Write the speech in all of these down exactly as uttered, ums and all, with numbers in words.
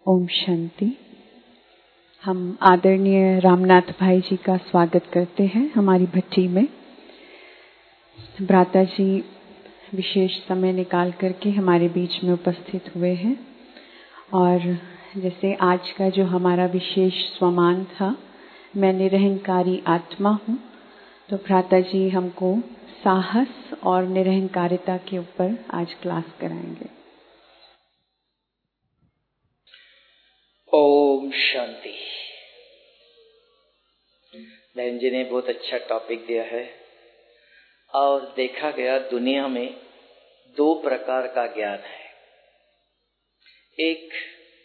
ओम शांति। हम आदरणीय रामनाथ भाई जी का स्वागत करते हैं हमारी भट्टी में। भ्राता जी विशेष समय निकाल करके हमारे बीच में उपस्थित हुए हैं और जैसे आज का जो हमारा विशेष स्वमान था, मैं निरहंकारी आत्मा हूँ, तो भ्राता जी हमको साहस और निरहंकारिता के ऊपर आज क्लास कराएंगे। ओम शांति। बहन जी ने बहुत अच्छा टॉपिक दिया है और देखा गया दुनिया में दो प्रकार का ज्ञान है। एक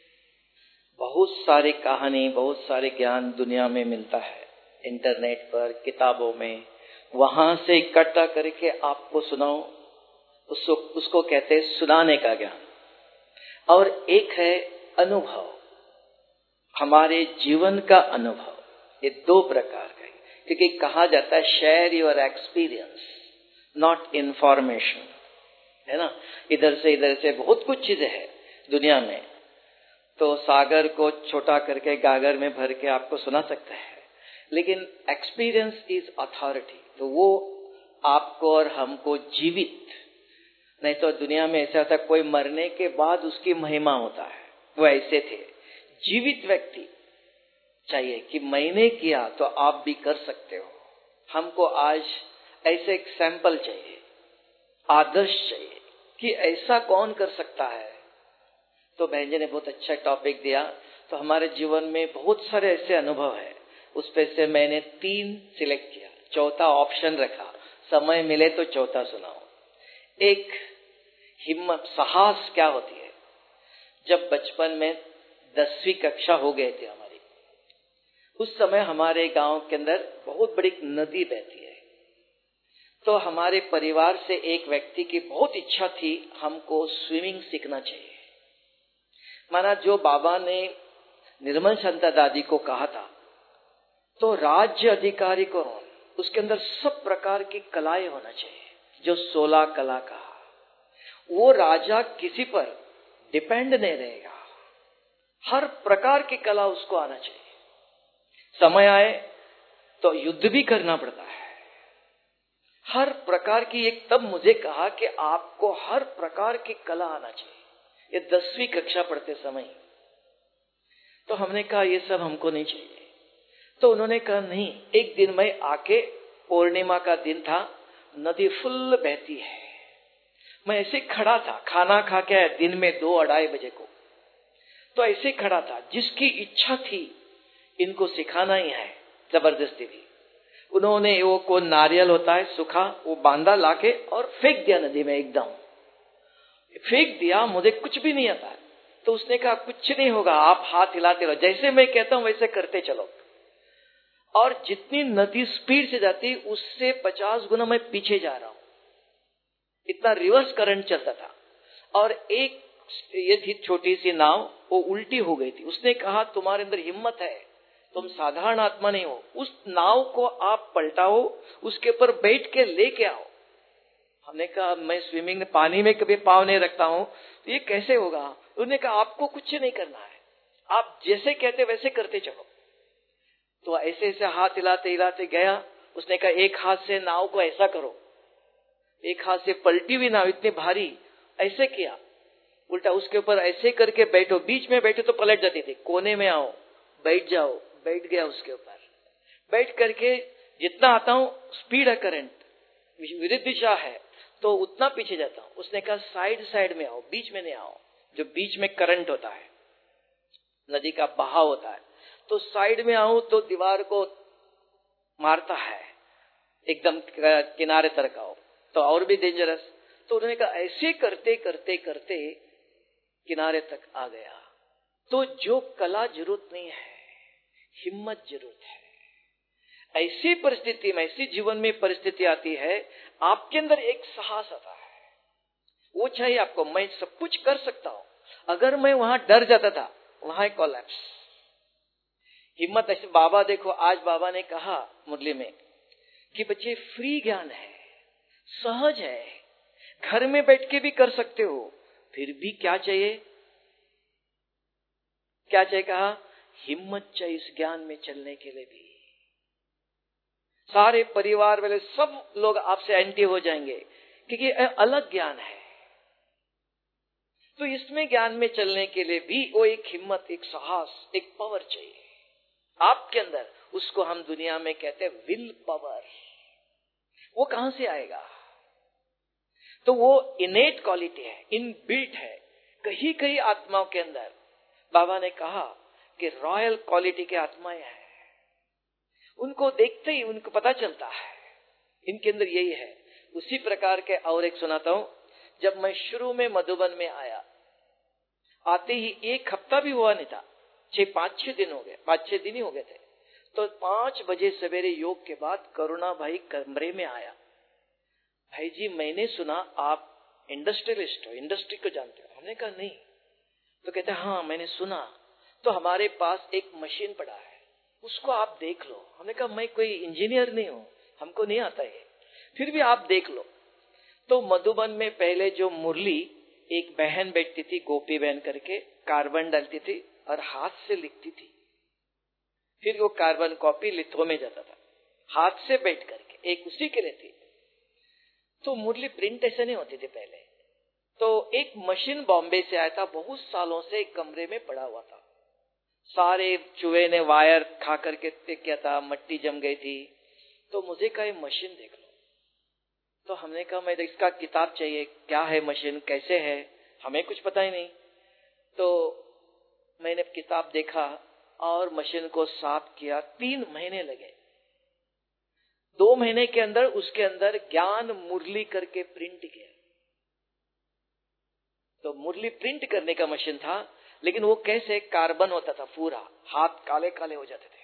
बहुत सारी कहानी, बहुत सारे ज्ञान दुनिया में मिलता है, इंटरनेट पर, किताबों में, वहां से इकट्ठा करके आपको सुनाओ, उसको उसको कहते हैं सुनाने का ज्ञान। और एक है अनुभव, हमारे जीवन का अनुभव। ये दो प्रकार का है, क्योंकि कहा जाता है share your experience not information, है ना। इधर से इधर से बहुत कुछ चीजें है दुनिया में, तो सागर को छोटा करके गागर में भर के आपको सुना सकता है, लेकिन एक्सपीरियंस इज अथॉरिटी। तो वो आपको और हमको जीवित, नहीं तो दुनिया में ऐसा होता है कोई मरने के बाद उसकी महिमा होता है, वो ऐसे थे। जीवित व्यक्ति चाहिए कि मैंने किया तो आप भी कर सकते हो। हमको आज ऐसे एक सैंपल चाहिए, आदर्श चाहिए कि ऐसा कौन कर सकता है। तो बहन जी ने बहुत अच्छा टॉपिक दिया। तो हमारे जीवन में बहुत सारे ऐसे अनुभव है, उस पे से मैंने तीन सिलेक्ट किया, चौथा ऑप्शन रखा, समय मिले तो चौथा सुनाओ। एक हिम्मत, साहस क्या होती है। जब बचपन में दसवीं कक्षा हो गए थे हमारी, उस समय हमारे गांव के अंदर बहुत बड़ी नदी बहती है। तो हमारे परिवार से एक व्यक्ति की बहुत इच्छा थी, हमको स्विमिंग सीखना चाहिए। माना जो बाबा ने निर्मल संता दादी को कहा था, तो राज्य अधिकारी को उसके अंदर सब प्रकार की कलाएं होना चाहिए, जो सोलह कला का, वो राजा किसी पर डिपेंड नहीं रहेगा, हर प्रकार की कला उसको आना चाहिए। समय आए तो युद्ध भी करना पड़ता है, हर प्रकार की। एक तब मुझे कहा कि आपको हर प्रकार की कला आना चाहिए, ये दसवीं कक्षा पढ़ते समय। तो हमने कहा ये सब हमको नहीं चाहिए। तो उन्होंने कहा नहीं, एक दिन मैं आके, पूर्णिमा का दिन था, नदी फुल बहती है, मैं ऐसे खड़ा था, खाना खा के दिन में दो अढ़ाई बजे को, तो ऐसे खड़ा था। जिसकी इच्छा थी इनको सिखाना ही है, जबरदस्ती थी। उन्होंने वो को नारियल होता है सूखा, वो बांधा लाके और फेंक दिया नदी में, एकदम फेंक दिया। मुझे कुछ भी नहीं आता। तो उसने कहा कुछ नहीं होगा, आप हाथ हिलाते रहो, जैसे मैं कहता हूं वैसे करते चलो। और जितनी नदी स्पीड से जाती, उससे पचास गुना मैं पीछे जा रहा हूं, इतना रिवर्स करंट चलता था। और एक ये थी छोटी सी नाव, वो उल्टी हो गई थी। उसने कहा तुम्हारे अंदर हिम्मत है, तुम साधारण आत्मा नहीं हो, उस नाव को आप पलटाओ, उसके ऊपर बैठ के लेके आओ। हमने कहा मैं स्विमिंग में पानी में कभी पाँव नहीं रखता हूँ, तो ये कैसे होगा। उन्होंने कहा आपको कुछ नहीं करना है, आप जैसे कहते वैसे करते चलो। तो ऐसे ऐसे हाथ हिलाते हिलाते गया। उसने कहा एक हाथ से नाव को ऐसा करो, एक हाथ से पलटी हुई नाव इतनी भारी, ऐसे किया उल्टा, उसके ऊपर ऐसे करके बैठो, बीच में बैठो तो पलट जाती थी, कोने में आओ, बैठ जाओ। बैठ गया उसके ऊपर, बैठ करके जितना आता हूँ, स्पीड है, करंट विरुद्ध दिशा है, तो उतना पीछे जाता हूँ। उसने कहा साइड साइड में आओ, बीच में नहीं आओ। जो बीच में करंट होता है, नदी का बहाव होता है, तो साइड में आओ तो दीवार को मारता है, एकदम किनारे तक आओ तो और भी डेंजरस। तो उन्होंने कहा ऐसे करते करते करते किनारे तक आ गया। तो जो कला जरूरत नहीं है, हिम्मत जरूरत है। ऐसी परिस्थिति में, ऐसी जीवन में परिस्थिति आती है, आपके अंदर एक साहस आता है, वो चाहिए आपको। मैं सब कुछ कर सकता हूं, अगर मैं वहां डर जाता था, वहां कोलैप्स। हिम्मत ऐसे। बाबा देखो, आज बाबा ने कहा मुरली में कि बच्चे फ्री ज्ञान है, सहज है, घर में बैठ के भी कर सकते हो। फिर भी क्या चाहिए, क्या चाहिए कहा? हिम्मत चाहिए इस ज्ञान में चलने के लिए भी। सारे परिवार वाले सब लोग आपसे एंटी हो जाएंगे क्योंकि अलग ज्ञान है। तो इसमें ज्ञान में चलने के लिए भी वो एक हिम्मत, एक साहस, एक पावर चाहिए आपके अंदर। उसको हम दुनिया में कहते हैं विल पावर। वो कहां से आएगा? तो वो इनेट क्वालिटी है, इनबिल्ट है कहीं कहीं आत्माओं के अंदर। बाबा ने कहा कि रॉयल क्वालिटी के आत्माएं हैं, उनको देखते ही उनको पता चलता है इनके अंदर यही है। उसी प्रकार के और एक सुनाता हूं। जब मैं शुरू में मधुबन में आया, आते ही एक हफ्ता भी हुआ नहीं था, छह पांच छह दिन हो गए, पांच छह दिन ही हो गए थे। तो पांच बजे सवेरे योग के बाद करुणा भाई कमरे में आया। भाई जी मैंने सुना आप इंडस्ट्रियलिस्ट हो, इंडस्ट्री को जानते हो। हमने कहा नहीं। तो कहते हाँ मैंने सुना, तो हमारे पास एक मशीन पड़ा है, उसको आप देख लो। हमने कहा मैं कोई इंजीनियर नहीं हूं, हमको नहीं आता है, फिर भी आप देख लो। तो मधुबन में पहले जो मुरली, एक बहन बैठती थी गोपी बहन करके, कार्बन डालती थी और हाथ से लिखती थी। फिर वो कार्बन कॉपी लिथो में जाता था, हाथ से बैठ करके, एक उसी के लिए थी। तो मुरली प्रिंट ऐसे नहीं होती थी पहले। तो एक मशीन बॉम्बे से आया था, बहुत सालों से एक कमरे में पड़ा हुआ था। सारे चूहे ने वायर खा करके क्या था, मट्टी जम गई थी। तो मुझे कहा ये मशीन देख लो। तो हमने कहा मैं इसका किताब चाहिए, क्या है मशीन, कैसे है, हमें कुछ पता ही नहीं। तो मैंने किताब देखा और मशीन को साफ किया। तीन महीने लगे। दो महीने के अंदर उसके अंदर ज्ञान मुरली करके प्रिंट किया। तो मुरली प्रिंट करने का मशीन था, लेकिन वो कैसे कार्बन होता था, पूरा हाथ काले काले हो जाते थे।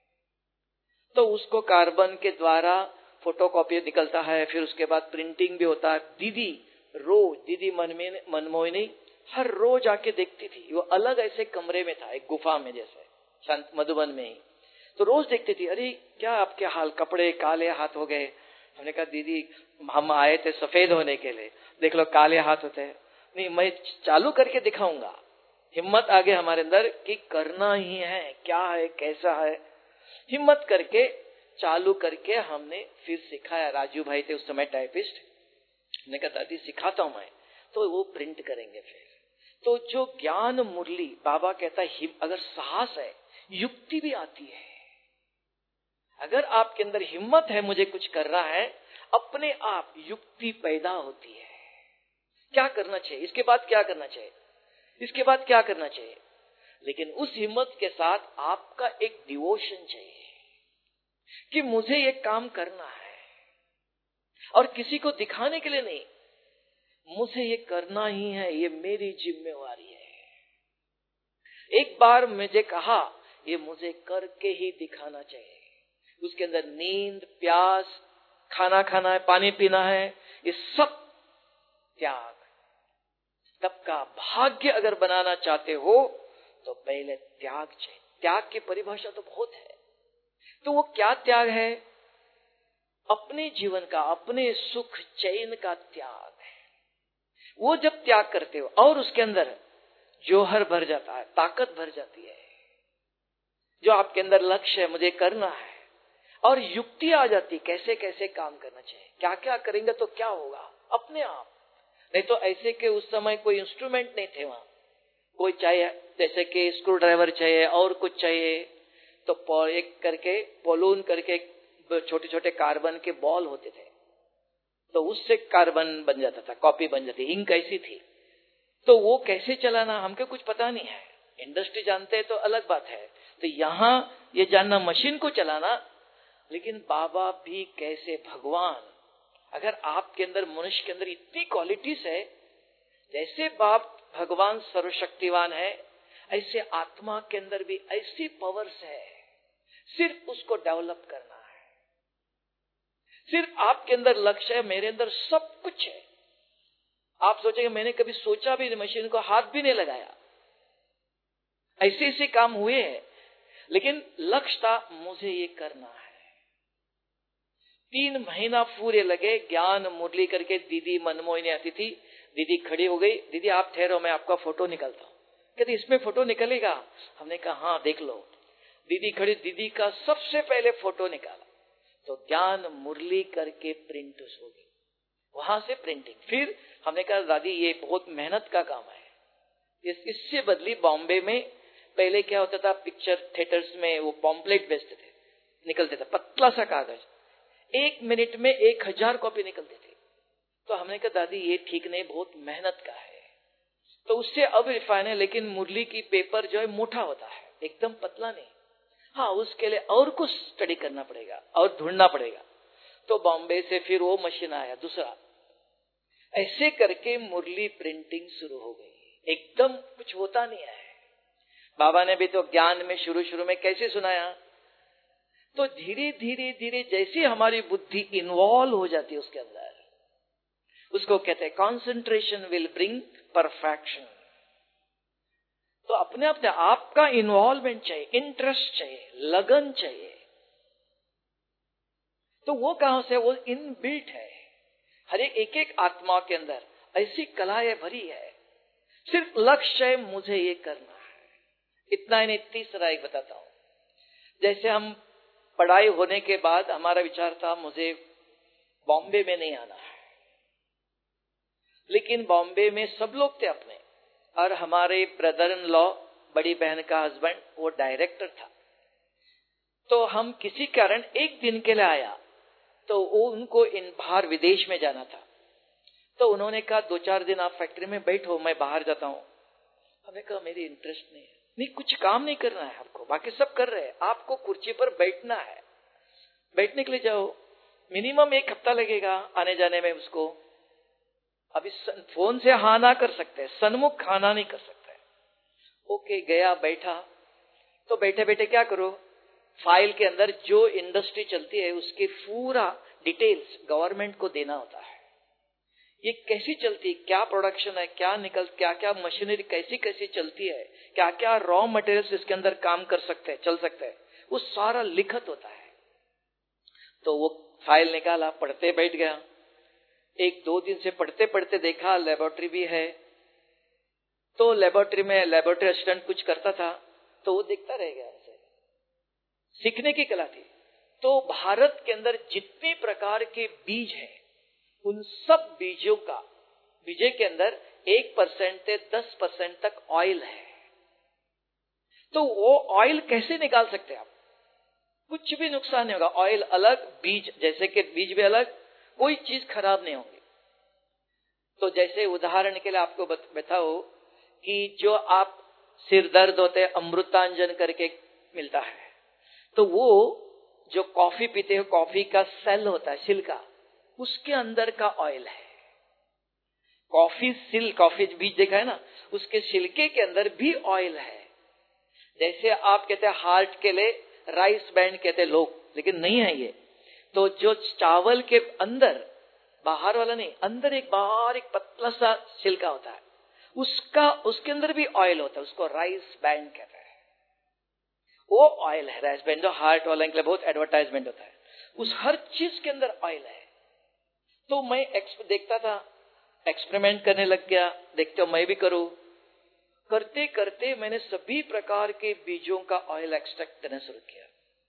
तो उसको कार्बन के द्वारा फोटोकॉपी निकलता है, फिर उसके बाद प्रिंटिंग भी होता है। दीदी रोज, दीदी मनमोहिनी हर रोज आके देखती थी। वो अलग ऐसे कमरे में था, एक गुफा में जैसे संत मधुबन में ही। तो रोज देखती थी, अरे क्या आपके हाल, कपड़े काले हाथ हो गए। हमने कहा दीदी हम आए थे सफेद होने के लिए, देख लो काले हाथ होते हैं। नहीं मैं चालू करके दिखाऊंगा। हिम्मत आ गई हमारे अंदर कि करना ही है, क्या है कैसा है। हिम्मत करके चालू करके हमने फिर सिखाया। राजू भाई थे उस समय टाइपिस्ट। हमने कहा दादी सिखाता हूं मैं, तो वो प्रिंट करेंगे। फिर तो जो ज्ञान मुरली, बाबा कहता है अगर साहस है, युक्ति भी आती है। अगर आपके अंदर हिम्मत है मुझे कुछ करना है, अपने आप युक्ति पैदा होती है। क्या करना चाहिए, इसके बाद क्या करना चाहिए, इसके बाद क्या करना चाहिए। लेकिन उस हिम्मत के साथ आपका एक डिवोशन चाहिए कि मुझे ये काम करना है, और किसी को दिखाने के लिए नहीं, मुझे ये करना ही है, ये मेरी जिम्मेवारी है। एक बार मुझे कहा ये मुझे करके ही दिखाना चाहिए। उसके अंदर नींद, प्यास, खाना खाना है, पानी पीना है, ये सब त्याग। तब का भाग्य अगर बनाना चाहते हो तो पहले त्याग चाहिए। त्याग की परिभाषा तो बहुत है। तो वो क्या त्याग है? अपने जीवन का, अपने सुख चैन का त्याग है। वो जब त्याग करते हो और उसके अंदर जोहर भर जाता है, ताकत भर जाती है। जो आपके अंदर लक्ष्य है, मुझे करना है, और युक्ति आ जाती, कैसे कैसे काम करना चाहिए, क्या क्या करेंगे तो क्या होगा अपने आप। नहीं तो ऐसे के उस समय कोई इंस्ट्रूमेंट नहीं थे वहां। कोई चाहिए जैसे कि स्क्रू ड्राइवर चाहिए और कुछ चाहिए, तो एक करके पोलून करके छोटे छोटे कार्बन के बॉल होते थे, तो उससे कार्बन बन जाता था, कॉपी बन जाती, इंक ऐसी थी। तो वो कैसे चलाना हमको कुछ पता नहीं है। इंडस्ट्री जानते हैं तो अलग बात है। तो यहाँ ये जानना मशीन को चलाना। लेकिन बाबा भी कैसे, भगवान अगर आपके अंदर, मनुष्य के अंदर इतनी क्वालिटीज है, जैसे बाप भगवान सर्वशक्तिवान है, ऐसे आत्मा के अंदर भी ऐसी पावर्स है। सिर्फ उसको डेवलप करना है। सिर्फ आपके अंदर लक्ष्य है, मेरे अंदर सब कुछ है। आप सोचेंगे मैंने कभी सोचा भी नहीं, मशीन को हाथ भी नहीं लगाया, ऐसे ऐसे काम हुए हैं, लेकिन लक्ष्य था मुझे ये करना है। तीन महीना पूरे लगे। ज्ञान मुरली करके दीदी मनमोहिनी आती थी, दीदी खड़ी हो गई, दीदी आप ठहरो मैं आपका फोटो निकालता हूं। कहते इसमें फोटो निकलेगा। हमने कहा हाँ देख लो। दीदी खड़ी, दीदी का सबसे पहले फोटो निकाला तो ज्ञान मुरली करके प्रिंट हो गई, वहां से प्रिंटिंग। फिर हमने कहा दादी ये बहुत मेहनत का काम है। इस, इससे बदली बॉम्बे में पहले क्या होता था, पिक्चर थिएटर्स में वो पॉम्पलेट बेचते थे, निकलते थे पतला सा कागज, एक मिनट में एक हजार कॉपी निकलती थी। तो हमने कहा दादी ये ठीक नहीं, बहुत मेहनत का है। तो उससे अब रिफाइन है, लेकिन मुरली की पेपर जो है मोटा होता है, एकदम पतला नहीं। हाँ उसके लिए और कुछ स्टडी करना पड़ेगा और ढूंढना पड़ेगा। तो बॉम्बे से फिर वो मशीन आया दूसरा, ऐसे करके मुरली प्रिंटिंग शुरू हो गई। एकदम कुछ होता नहीं है। बाबा ने भी तो ज्ञान में शुरू शुरू में कैसे सुनाया, तो धीरे धीरे धीरे जैसे हमारी बुद्धि इन्वॉल्व हो जाती है उसके अंदर, उसको कहते हैं कॉन्सेंट्रेशन विल ब्रिंग परफेक्शन। तो अपने अपने आपका इन्वॉल्वमेंट चाहिए, इंटरेस्ट चाहिए, लगन चाहिए। तो वो कहां से, वो इनबिल्ट है हर एक एक एक आत्मा के अंदर, ऐसी कलाएं भरी है। सिर्फ लक्ष्य है मुझे ये करना है, इतना ही नहीं। तीसरा एक बताता हूं, जैसे हम पढ़ाई होने के बाद हमारा विचार था मुझे बॉम्बे में नहीं आना है, लेकिन बॉम्बे में सब लोग थे अपने, और हमारे ब्रदर इन लॉ, बड़ी बहन का हस्बैंड, वो डायरेक्टर था। तो हम किसी कारण एक दिन के लिए आया, तो वो उनको इन बाहर विदेश में जाना था। तो उन्होंने कहा दो चार दिन आप फैक्ट्री में बैठो, मैं बाहर जाता हूं। हमने कहा मेरी इंटरेस्ट नहीं है। नहीं, कुछ काम नहीं करना है आपको, बाकी सब कर रहे हैं, आपको कुर्सी पर बैठना है। बैठने के लिए जाओ, मिनिमम एक हफ्ता लगेगा आने जाने में उसको। अभी फोन से हाँ ना कर सकते, सन्मुख खाना नहीं कर सकते। ओके गया, बैठा। तो बैठे बैठे क्या करो, फाइल के अंदर जो इंडस्ट्री चलती है उसके पूरा डिटेल्स गवर्नमेंट को देना होता है। ये कैसी चलती है, क्या प्रोडक्शन है, क्या निकल, क्या क्या मशीनरी कैसी कैसी चलती है, क्या क्या रॉ मटेरियल्स इसके अंदर काम कर सकते हैं, चल सकते हैं, वो सारा लिखत होता है। तो वो फाइल निकाला, पढ़ते बैठ गया। एक दो दिन से पढ़ते पढ़ते देखा लेबोरेटरी भी है। तो लेबोरेटरी में लेबोरेटरी असिस्टेंट कुछ करता था, तो वो देखता रह गया। ऐसे सीखने की कला थी। तो भारत के अंदर जितने प्रकार के बीज हैं, उन सब बीजों का, बीजे के अंदर एक परसेंट से दस परसेंट तक ऑयल है। तो वो ऑयल कैसे निकाल सकते हैं आप? कुछ भी नुकसान नहीं होगा। ऑयल अलग, बीज जैसे कि बीज भी अलग, कोई चीज खराब नहीं होगी। तो जैसे उदाहरण के लिए आपको बताओ कि जो आप सिर दर्द होते हैं, अमृतांजन करके मिलता है, तो वो जो कॉफी पीते हो, कॉफी का सेल होता है, छिलका, उसके अंदर का ऑयल है। कॉफी सिल, कॉफी बीज देखा है ना, उसके छिलके के अंदर भी ऑयल है। जैसे आप कहते हैं हार्ट के लिए राइस बैंड कहते हैं लोग, लेकिन नहीं है ये। तो जो चावल के अंदर, बाहर वाला नहीं, अंदर एक बाहर एक पतला सा छिलका होता है, उसका उसके अंदर भी ऑयल होता है, उसको राइस बैंड कहते हैं। वो ऑयल है राइस बैंड, जो हार्ट वाला के लिए बहुत एडवर्टाइजमेंट होता है, उस हर चीज के अंदर ऑयल है। तो मैं देखता था, एक्सपेरिमेंट करने लग गया, देखते हो मैं भी करूं। करते करते मैंने सभी प्रकार के बीजों का ऑयल एक्सट्रैक्ट करना शुरू किया।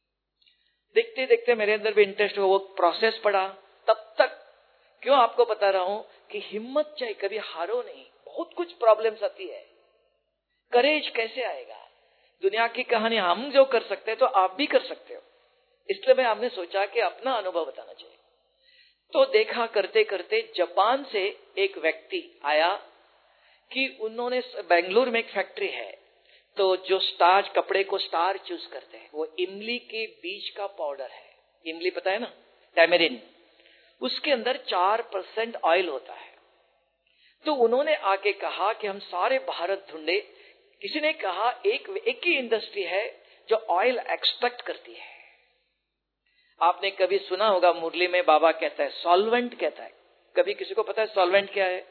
देखते देखते मेरे अंदर भी इंटरेस्ट हो, वो प्रोसेस पड़ा। तब तक क्यों आपको बता रहा हूं कि हिम्मत चाहिए, कभी हारो नहीं। बहुत कुछ प्रॉब्लम्स आती है, करेज कैसे आएगा? दुनिया की कहानी हम जो कर सकते हैं तो आप भी कर सकते हो। इसलिए मैं आपने सोचा कि अपना अनुभव बताना चाहिए। तो देखा करते करते जापान से एक व्यक्ति आया कि उन्होंने, बेंगलुरु में एक फैक्ट्री है, तो जो स्टार्च, कपड़े को स्टार चूज करते हैं, वो इमली के बीज का पाउडर है। इमली पता है ना, टैमरिन, उसके अंदर चार परसेंट ऑयल होता है। तो उन्होंने आके कहा कि हम सारे भारत ढूंढे। किसी ने कहा एक एक ही इंडस्ट्री है जो ऑयल एक्सट्रैक्ट करती है। आपने कभी सुना होगा, मुरली में बाबा कहता है सॉल्वेंट कहता है। कभी किसी को पता है सॉल्वेंट क्या है?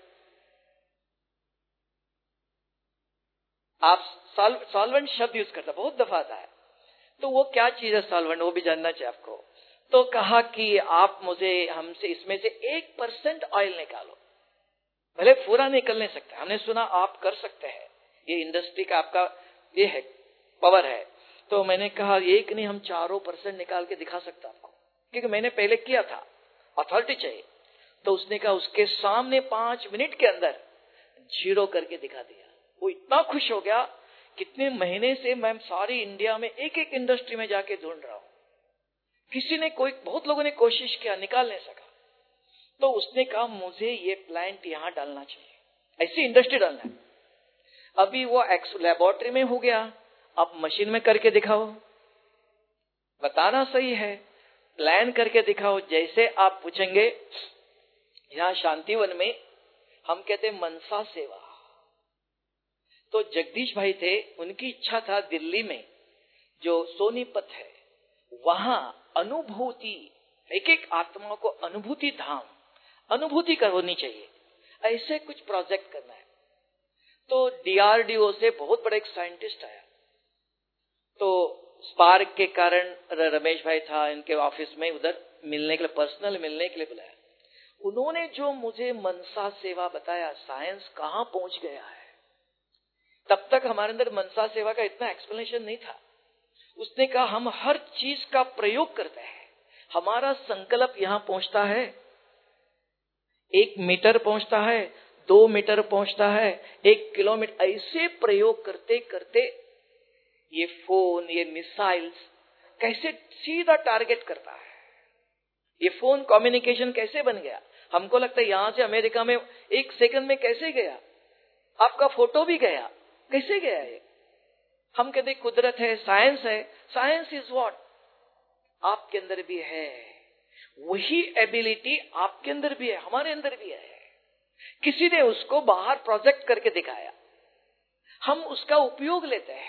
आप सॉल्वेंट शब्द यूज करता, बहुत दफा आता है। तो वो क्या चीज है सॉल्वेंट, वो भी जानना चाहिए आपको। तो कहा कि आप मुझे, हमसे इसमें से एक परसेंट ऑयल निकालो। भले पूरा निकल नहीं सकता, हमने सुना आप कर सकते हैं, ये इंडस्ट्री का आपका ये है, पावर है। तो मैंने कहा एक नहीं, हम चारों परसेंट निकाल के दिखा सकता आपको, क्योंकि मैंने पहले किया था, अथॉरिटी चाहिए। तो उसने कहा उसके सामने पांच मिनट के अंदर जीरो करके दिखा दिया। वो इतना खुश हो गया, कितने महीने से मैं सारी इंडिया में एक एक इंडस्ट्री में जाके ढूंढ रहा हूं, किसी ने कोई बहुत लोगों ने कोशिश किया, निकाल नहीं सका। तो उसने कहा मुझे ये प्लांट यहां डालना चाहिए, ऐसी इंडस्ट्री डालना है। अभी वो लेबोरेटरी में हो गया, आप मशीन में करके दिखाओ, बताना सही है, प्लान करके दिखाओ। जैसे आप पूछेंगे, यहां शांतिवन में हम कहते मनसा सेवा, तो जगदीश भाई थे, उनकी इच्छा था दिल्ली में जो सोनीपत है वहां अनुभूति, एक एक आत्मा को अनुभूति धाम, अनुभूति करनी चाहिए, ऐसे कुछ प्रोजेक्ट करना है। तो डीआरडीओ से बहुत बड़ा एक साइंटिस्ट आया, तो स्पार्क के कारण रमेश भाई था इनके ऑफिस में, उधर मिलने के लिए, पर्सनल मिलने के लिए बुलाया। उन्होंने जो मुझे मनसा सेवा बताया, साइंस कहां पहुंच गया है। तब तक हमारे अंदर मनसा सेवा का इतना एक्सप्लेनेशन नहीं था। उसने कहा हम हर चीज का प्रयोग करते हैं, हमारा संकल्प यहां पहुंचता है, एक मीटर पहुंचता है, दो मीटर पहुंचता है, एक किलोमीटर, ऐसे प्रयोग करते करते ये फोन, ये मिसाइल्स कैसे सीधा टारगेट करता है। ये फोन कम्युनिकेशन कैसे बन गया, हमको लगता है यहां से अमेरिका में एक सेकंड में कैसे गया, आपका फोटो भी गया, कैसे गया ये। हम कहते कुदरत है, साइंस है। साइंस इज व्हाट, आपके अंदर भी है, वही एबिलिटी आपके अंदर भी है, हमारे अंदर भी है। किसी ने उसको बाहर प्रोजेक्ट करके दिखाया, हम उसका उपयोग लेते हैं।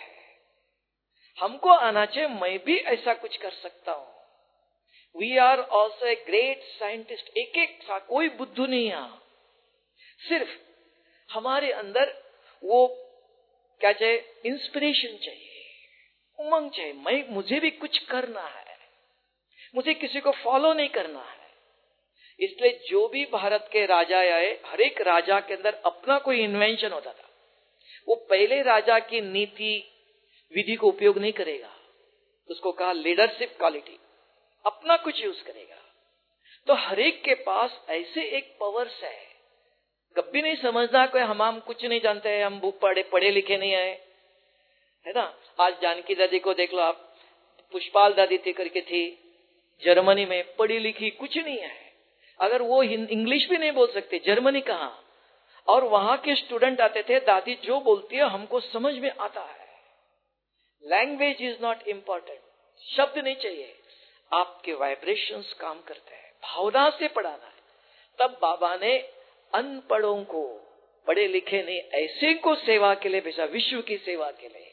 हमको आना चाहिए, मैं भी ऐसा कुछ कर सकता हूं। We are also a great scientist. एक एक सा कोई बुद्धू नहीं यहां, सिर्फ हमारे अंदर वो क्या चाहिए, इंस्पिरेशन चाहिए, उमंग चाहिए। मैं मुझे भी कुछ करना है, मुझे किसी को फॉलो नहीं करना है। इसलिए जो भी भारत के राजा आए, हर एक राजा के अंदर अपना कोई इन्वेंशन होता था। वो पहले राजा की नीति विधि को उपयोग नहीं करेगा, उसको कहा लीडरशिप क्वालिटी, अपना कुछ यूज करेगा। तो हर एक के पास ऐसे एक पावर्स है, कभी नहीं समझना कोई हम हम कुछ नहीं जानते हैं, हम पढ़े पढ़े लिखे नहीं आए, है ना। आज जानकी दादी को देख लो आप, पुष्पाल दादी थी करके थी जर्मनी में, पढ़ी लिखी कुछ नहीं है। अगर वो इंग्लिश भी नहीं बोल सकते, जर्मनी कहां, और वहां के स्टूडेंट आते थे, दादी जो बोलती है हमको समझ में आता है। लैंग्वेज इज नॉट इम्पोर्टेंट, शब्द नहीं चाहिए, आपके वाइब्रेशंस काम करते हैं, भावना से पढ़ाना है। तब बाबा ने अनपढ़ों को, पढ़े लिखे नहीं, ऐसे को सेवा के लिए भेजा, विश्व की सेवा के लिए।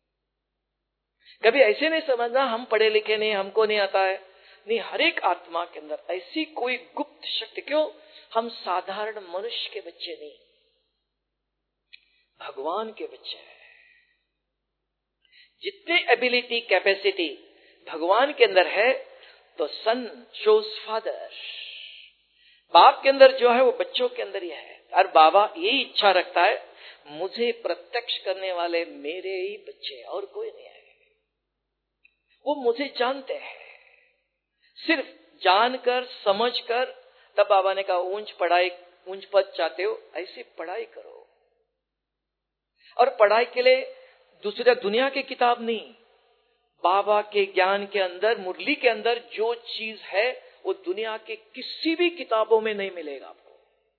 कभी ऐसे नहीं समझना हम पढ़े लिखे नहीं, हमको नहीं आता है, नहीं। हर एक आत्मा के अंदर ऐसी कोई गुप्त शक्ति, क्यों हम साधारण मनुष्य के बच्चे नहीं, भगवान के बच्चे हैं। जितने एबिलिटी कैपेसिटी भगवान के अंदर है, तो सन शोज फादर, बाप के अंदर जो है वो बच्चों के अंदर ही है। और बाबा यही इच्छा रखता है, मुझे प्रत्यक्ष करने वाले मेरे ही बच्चे, और कोई नहीं है। वो मुझे जानते हैं, सिर्फ जानकर समझकर। तब बाबा ने कहा ऊंच पढ़ाई, ऊंच पद चाहते हो, ऐसी पढ़ाई करो। और पढ़ाई के लिए दूसरा दुनिया की किताब नहीं, बाबा के ज्ञान के अंदर, मुरली के अंदर जो चीज है वो दुनिया के किसी भी किताबों में नहीं मिलेगा आपको।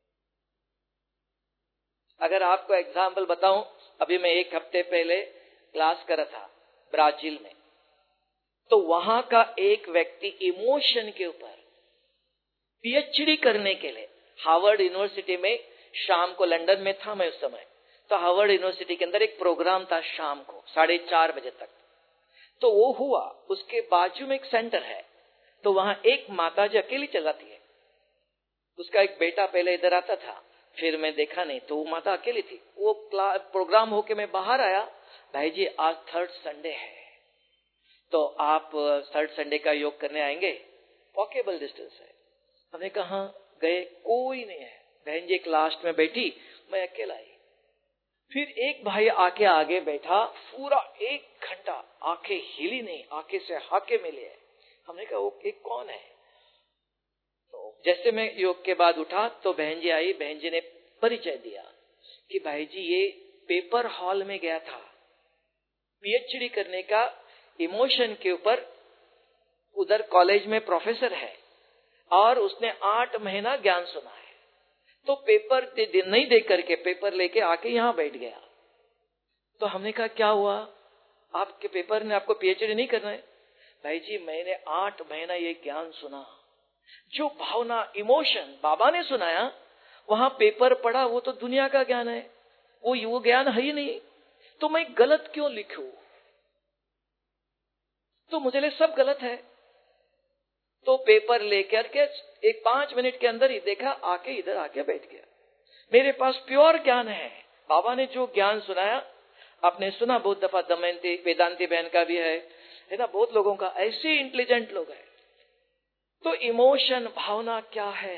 अगर आपको एग्जाम्पल बताऊं, अभी मैं एक हफ्ते पहले क्लास कर रहा था ब्राजील में, तो वहां का एक व्यक्ति इमोशन के ऊपर पीएचडी करने के लिए हार्वर्ड यूनिवर्सिटी में, शाम को लंदन में था मैं उस समय, तो हार्वर्ड यूनिवर्सिटी के अंदर एक प्रोग्राम था शाम को साढ़े चार बजे तक। तो वो हुआ, उसके बाजू में एक सेंटर है, तो वहां एक माता जी अकेली चलाती है। उसका एक बेटा पहले इधर आता था, फिर मैं देखा नहीं, तो वो माता अकेली थी। वो प्रोग्राम होके मैं बाहर आया, भाई जी आज थर्ड संडे है, तो आप थर्ड संडे का योग करने आएंगे, वॉकेबल डिस्टेंस है। हमने कहा गए, कोई नहीं है। बहन जी एक लास्ट में बैठी, मैं अकेला आई। फिर एक भाई आके आगे बैठा, पूरा एक घंटा आंखें हिली नहीं, आंखें से हाके मिले। हमने कहा वो एक कौन है? तो जैसे मैं योग के बाद उठा तो बहन जी आई, बहन जी ने परिचय दिया कि भाई जी ये पेपर हॉल में गया था पीएचडी करने का, इमोशन के ऊपर, उधर कॉलेज में प्रोफेसर है और उसने आठ महीना ज्ञान सुना है। तो पेपर दे, नहीं दे करके पेपर लेके आके यहाँ बैठ गया। तो हमने कहा क्या हुआ, आपके पेपर ने आपको पीएचडी नहीं करना है? भाई जी मैंने आठ महीना ये ज्ञान सुना, जो भावना इमोशन बाबा ने सुनाया, वहां पेपर पढ़ा, वो तो दुनिया का ज्ञान है, वो वो ज्ञान है ही नहीं, तो मैं गलत क्यों लिखूं? तो मुझे लिए सब गलत है। तो पेपर लेकर के एक पांच मिनट के अंदर ही देखा, आके इधर आके बैठ गया। मेरे पास प्योर ज्ञान है, बाबा ने जो ज्ञान सुनाया, आपने सुना बहुत दफा, दमयंती वेदांती बहन का भी है है ना, बहुत लोगों का, ऐसे इंटेलिजेंट लोग हैं। तो इमोशन भावना क्या है,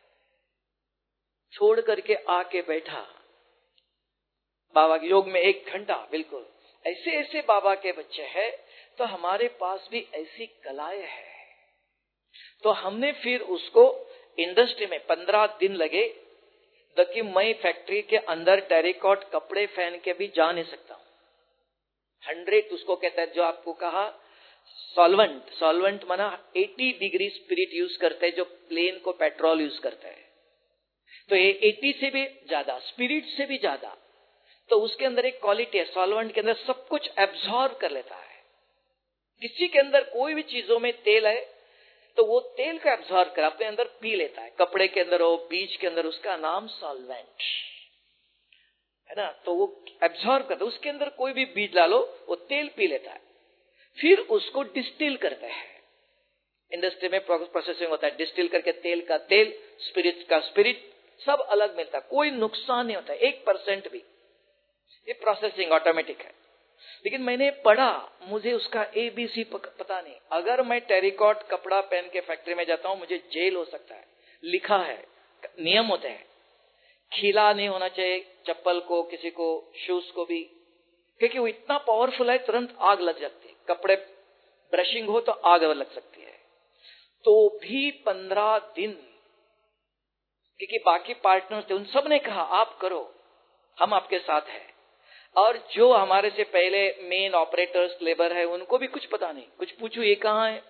छोड़ करके आके बैठा बाबा के योग में एक घंटा। बिल्कुल ऐसे ऐसे बाबा के बच्चे हैं, तो हमारे पास भी ऐसी कलाएं हैं। तो हमने फिर उसको इंडस्ट्री में पंद्रह दिन लगे, कि मैं फैक्ट्री के अंदर टेरिकॉट कपड़े पहन के भी जा नहीं सकता हूं। हंड्रेड उसको कहता है, जो आपको कहा सॉल्वेंट, सॉल्वेंट माना अस्सी डिग्री स्पिरिट यूज करते हैं, जो प्लेन को पेट्रोल यूज करते हैं। तो ये अस्सी से भी ज्यादा, स्पिरिट से भी ज्यादा। तो उसके अंदर एक क्वालिटी है, सॉल्वेंट के अंदर सब कुछ एब्जॉर्ब कर लेता है। किसी के अंदर कोई भी चीजों में तेल है तो वो तेल को एब्जॉर्ब कर अपने अंदर पी लेता है। कपड़े के अंदर हो, बीज के अंदर, उसका नाम सॉल्वेंट है ना। तो वो एब्जॉर्ब करता है, उसके अंदर कोई भी बीज डालो वो तेल पी लेता है। फिर उसको डिस्टिल करते हैं, इंडस्ट्री में प्रोसेसिंग होता है, डिस्टिल करके तेल का तेल, स्पिरिट का स्पिरिट, सब अलग मिलता है, कोई नुकसान नहीं होता एक परसेंट भी। ये प्रोसेसिंग ऑटोमेटिक है। लेकिन मैंने पढ़ा, मुझे उसका एबीसी पता नहीं। अगर मैं टेरिकॉट कपड़ा पहन के फैक्ट्री में जाता हूं, मुझे जेल हो सकता है, लिखा है, नियम होते हैं। खीला नहीं होना चाहिए चप्पल को, किसी को, शूज को भी, क्योंकि वो इतना पावरफुल है, तुरंत आग लग जाती है। कपड़े ब्रशिंग हो तो आग लग सकती है। तो भी पंद्रह दिन, क्योंकि बाकी पार्टनर्स थे, उन सब ने कहा आप करो, हम आपके साथ हैं। और जो हमारे से पहले मेन ऑपरेटर्स लेबर है, उनको भी कुछ पता नहीं, कुछ पूछो ये कहाँ है।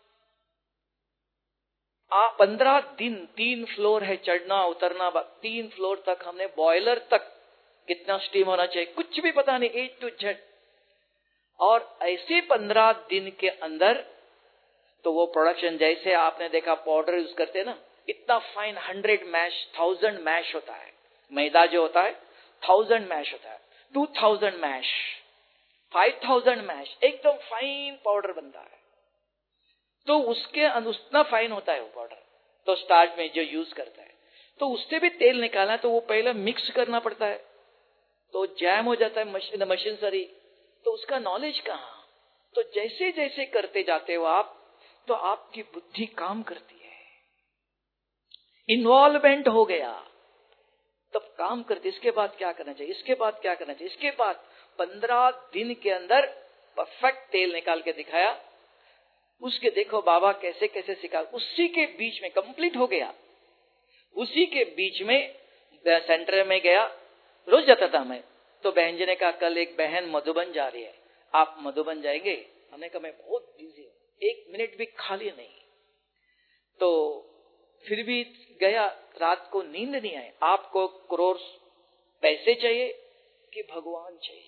आ पंद्रह दिन, तीन फ्लोर है, चढ़ना उतरना, तीन फ्लोर तक हमने, बॉयलर तक कितना स्टीम होना चाहिए कुछ भी पता नहीं, ए टू जेड। और ऐसे पंद्रह दिन के अंदर तो वो प्रोडक्शन, जैसे आपने देखा पाउडर यूज करते ना, इतना fine, hundred mesh, thousand mesh होता है। मैदा जो होता है थाउजेंड मैश होता है, two thousand mesh, five thousand mesh, एकदम फाइन पाउडर बनता है। तो उसके उतना फाइन होता है वो पाउडर, तो स्टार्च में जो यूज करता है, तो उससे भी तेल निकालना है, तो वो पहले मिक्स करना पड़ता है, तो जैम हो जाता है मशीन मशीन सारी। तो उसका नॉलेज कहाँ। तो जैसे जैसे करते जाते हो आप, तो आपकी बुद्धि काम करती है, इन्वॉल्वमेंट हो गया, तब काम करते। इसके बाद क्या करना चाहिए, इसके बाद क्या करना चाहिए, इसके बाद पंद्रह दिन के अंदर परफेक्ट तेल निकाल के दिखाया। उसके देखो बाबा कैसे कैसे सिखा, उसी के बीच में कंप्लीट हो गया। उसी के बीच में सेंटर में गया, रोज जाता था मैं। तो बहन जी ने कहा कल एक बहन मधुबन जा रही है, आप मधुबन जाएंगे? हमने कहा मैं बहुत बिजी हूँ, एक मिनट भी खाली नहीं। तो फिर भी गया, रात को नींद नहीं आए। आपको करोड़ पैसे चाहिए कि भगवान चाहिए?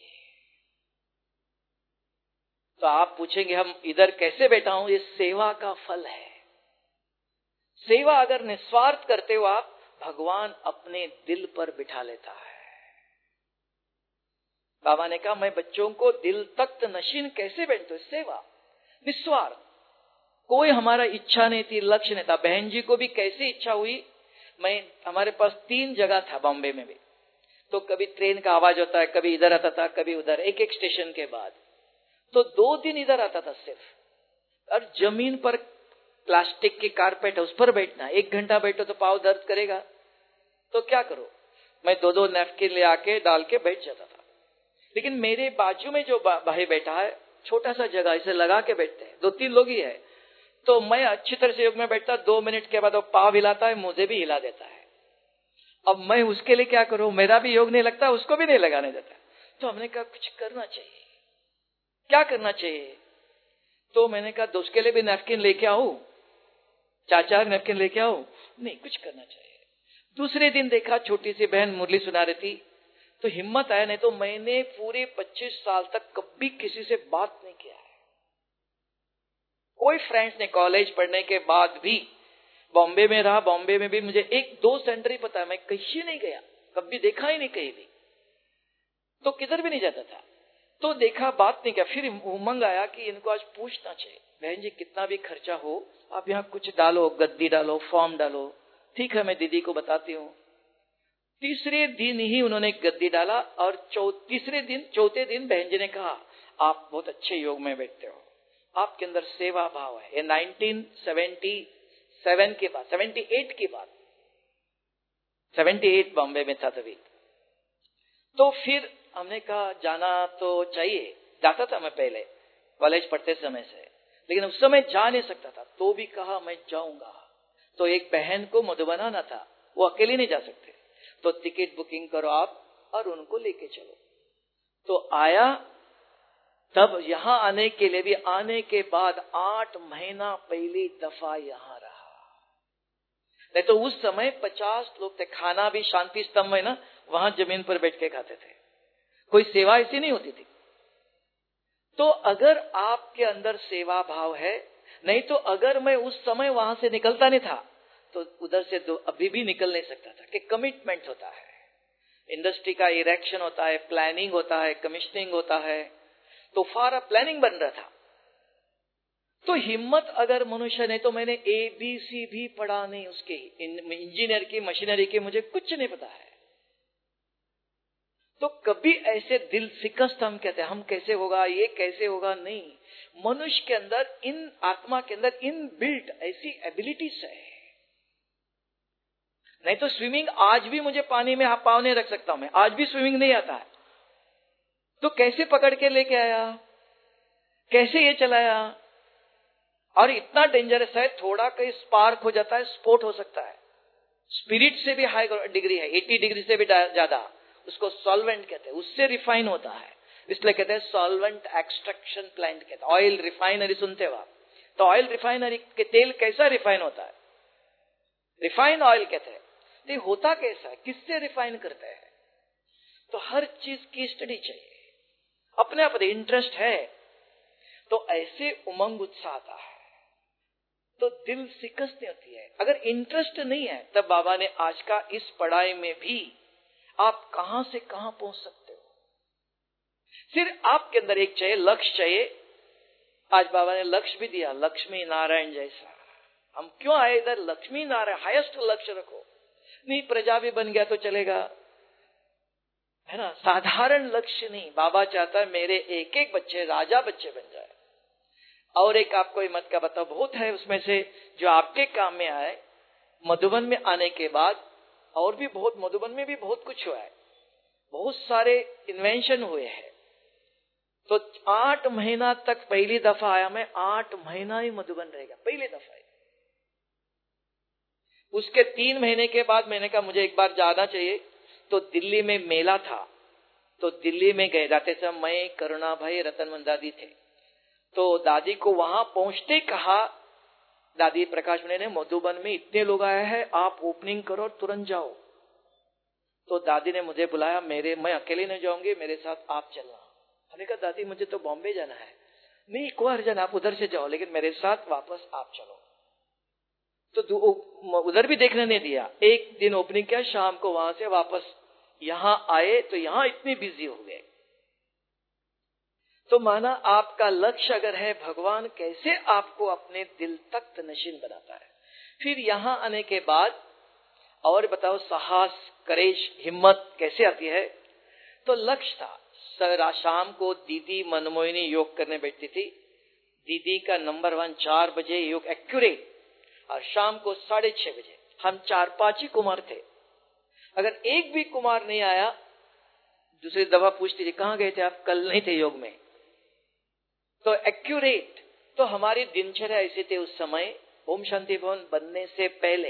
तो आप पूछेंगे हम इधर कैसे बैठा हूं, ये सेवा का फल है। सेवा अगर निस्वार्थ करते हो आप, भगवान अपने दिल पर बिठा लेता है। बाबा ने कहा मैं बच्चों को दिल तख्त नशीन कैसे बैठते, सेवा निस्वार्थ, कोई हमारा इच्छा नहीं थी, लक्ष्य नहीं था। बहन जी को भी कैसे इच्छा हुई, मैं, हमारे पास तीन जगह था बॉम्बे में भी, तो कभी ट्रेन का आवाज होता है, कभी इधर आता था, कभी उधर, एक एक स्टेशन के बाद। तो दो दिन इधर आता था सिर्फ, और जमीन पर प्लास्टिक की कारपेट है, उस पर बैठना, एक घंटा बैठो तो पाँव दर्द करेगा, तो क्या करो। मैं दो दो नैपकिन ले आके डाल के बैठ जाता था। लेकिन मेरे बाजू में जो भाई बैठा है, छोटा सा जगह इसे लगा के बैठते हैं, दो तीन लोग ही है, तो मैं अच्छी तरह से योग में बैठता, दो मिनट के बाद वो पाँव हिलाता है, मुझे भी हिला देता है। अब मैं उसके लिए क्या करूं, मेरा भी योग नहीं लगता, उसको भी नहीं लगाने देता। तो हमने कहा कुछ करना चाहिए, क्या करना चाहिए? तो मैंने कहा दोस्त के लिए भी नैपकिन लेके आऊं, चार चार नैपकिन लेके आऊं? नहीं, कुछ करना चाहिए। दूसरे दिन देखा छोटी सी बहन मुरली सुना रही थी, तो हिम्मत आया, नहीं तो मैंने पूरे पच्चीस साल तक कभी किसी से बात नहीं किया है। कोई फ्रेंड्स ने, कॉलेज पढ़ने के बाद भी बॉम्बे में रहा, बॉम्बे में भी मुझे एक दो सेंटर ही पता है, मैं कहीं नहीं गया, कभी देखा ही नहीं कहीं भी, तो किधर भी नहीं जाता था। तो देखा, बात नहीं किया। फिर उमंग आया कि इनको आज पूछना चाहिए, बहन जी कितना भी खर्चा हो आप यहाँ कुछ डालो, गद्दी डालो, फॉर्म डालो। ठीक है, मैं दीदी को बताती हूँ। तीसरे दिन ही उन्होंने गद्दी डाला और तीसरे दिन चौथे दिन बहन जी ने कहा आप बहुत अच्छे योग में बैठते हो, आपके अंदर सेवा भाव है। ये नाइनटीन सेवेंटी सेवन के बाद, सेवेंटी एट की बात, सेवेंटी एट बॉम्बे में था तभी। तो फिर हमने कहा जाना तो चाहिए, जाता था मैं पहले कॉलेज पढ़ते समय से, लेकिन उस समय जा नहीं सकता था, तो भी कहा मैं जाऊंगा। तो एक बहन को मधुबन आना था, वो अकेले नहीं जा सकते, तो टिकट बुकिंग करो आप और उनको लेके चलो। तो आया, तब यहाँ आने के लिए भी, आने के बाद आठ महीना पहली दफा यहाँ रहा। नहीं तो उस समय पचास लोग थे, खाना भी शांति स्तंभ है ना, वहां जमीन पर बैठ के खाते थे, कोई सेवा ऐसी नहीं होती थी। तो अगर आपके अंदर सेवा भाव है, नहीं तो अगर मैं उस समय वहां से निकलता नहीं था तो उधर से तो अभी भी निकल नहीं सकता था। कि कमिटमेंट होता है, इंडस्ट्री का इरेक्शन होता है, प्लानिंग होता है, कमिश्निंग होता है, तो फारा प्लानिंग बन रहा था। तो हिम्मत अगर मनुष्य नहीं, तो मैंने ए बी सी भी पढ़ा नहीं उसके, इंजीनियर की, मशीनरी की मुझे कुछ नहीं पता है। तो कभी ऐसे दिल शिकस्त हम कहते हैं, हम कैसे होगा, ये कैसे होगा, नहीं। मनुष्य के अंदर, इन आत्मा के अंदर इन बिल्ट ऐसी एबिलिटीज है। नहीं तो स्विमिंग, आज भी मुझे पानी में हाथ पांव नहीं रख सकता हूं मैं, आज भी स्विमिंग नहीं आता है। तो कैसे पकड़ के लेके आया, कैसे ये चलाया? और इतना डेंजरस है, थोड़ा कहीं स्पार्क हो जाता है, स्फोट हो सकता है। स्पिरिट से भी हाई डिग्री है, अस्सी डिग्री से भी ज्यादा, उसको सॉल्वेंट कहते हैं, उससे रिफाइन होता है, इसलिए कहते हैं सॉल्वेंट एक्सट्रैक्शन प्लांट कहते हैं। ऑयल रिफाइनरी सुनते हो आप, तो ऑयल रिफाइनरी के तेल कैसा रिफाइन होता है? रिफाइन ऑयल कहते हैं। तो होता कैसा है, किससे रिफाइन करते हैं? तो हर चीज की स्टडी चाहिए, अपने अपने इंटरेस्ट है तो ऐसे उमंग उत्साह आता है, तो दिल शिकस्त होती है। अगर इंटरेस्ट नहीं है, तब बाबा ने आज का इस पढ़ाई में भी आप कहां से कहां पहुंच सकते हो। फिर आपके अंदर एक चाहिए, लक्ष्य चाहिए। आज बाबा ने लक्ष्य भी दिया, लक्ष्मी नारायण जैसा। हम क्यों आए इधर? लक्ष्मी नारायण, हाईएस्ट लक्ष्य रखो। नहीं प्रजा भी बन गया तो चलेगा, है ना, साधारण लक्ष्य नहीं। बाबा चाहता है मेरे एक एक बच्चे राजा बच्चे बन जाए। और एक आपको हिम्मत का बताओ, बहुत है उसमें से जो आपके काम में आए। मधुबन में आने के बाद और भी बहुत, मधुबन में भी बहुत कुछ हुआ है, बहुत सारे इन्वेंशन हुए हैं। तो आठ महीना तक पहली दफा आया मैं, आठ महीना ही मधुबन रहेगा, पहली दफा। उसके तीन महीने के बाद मैंने कहा मुझे एक बार जाना चाहिए। तो दिल्ली में मेला था, तो दिल्ली में गए। जाते समय मैं, करुणा भाई, रतनमन दादी थे। तो दादी को वहां पहुंचते कहा, दादी प्रकाश ने, मधुबन में इतने लोग आए हैं, आप ओपनिंग करो, तुरंत जाओ। तो दादी ने मुझे बुलाया, मेरे मैं अकेले नहीं जाऊंगी, मेरे साथ आप चलना। मैंने कहा दादी मुझे तो बॉम्बे जाना है। नहीं कोई हर्जन, आप उधर से जाओ, लेकिन मेरे साथ वापस आप चलो। तो उधर भी देखने नहीं दिया। एक दिन ओपनिंग किया, शाम को वहां से वापस यहां आए, तो यहां इतने बिजी हो गए। तो माना आपका लक्ष्य अगर है, भगवान कैसे आपको अपने दिल तक नशीन बनाता है। फिर यहां आने के बाद और बताओ, साहस, करेज, हिम्मत कैसे आती है? तो लक्ष्य था, शाम को दीदी मनमोहिनी योग करने बैठती थी। दीदी का नंबर वन, चार बजे योग एक्यूरेट, और शाम को साढ़े छह बजे। हम चार पांच ही कुमार थे, अगर एक भी कुमार नहीं आया, दूसरी दफा पूछती थी कहां गए थे आप, कल नहीं थे योग में। तो एक्यूरेट। तो हमारी दिनचर्या ऐसी थी उस समय, ओम शांति भवन बनने से पहले।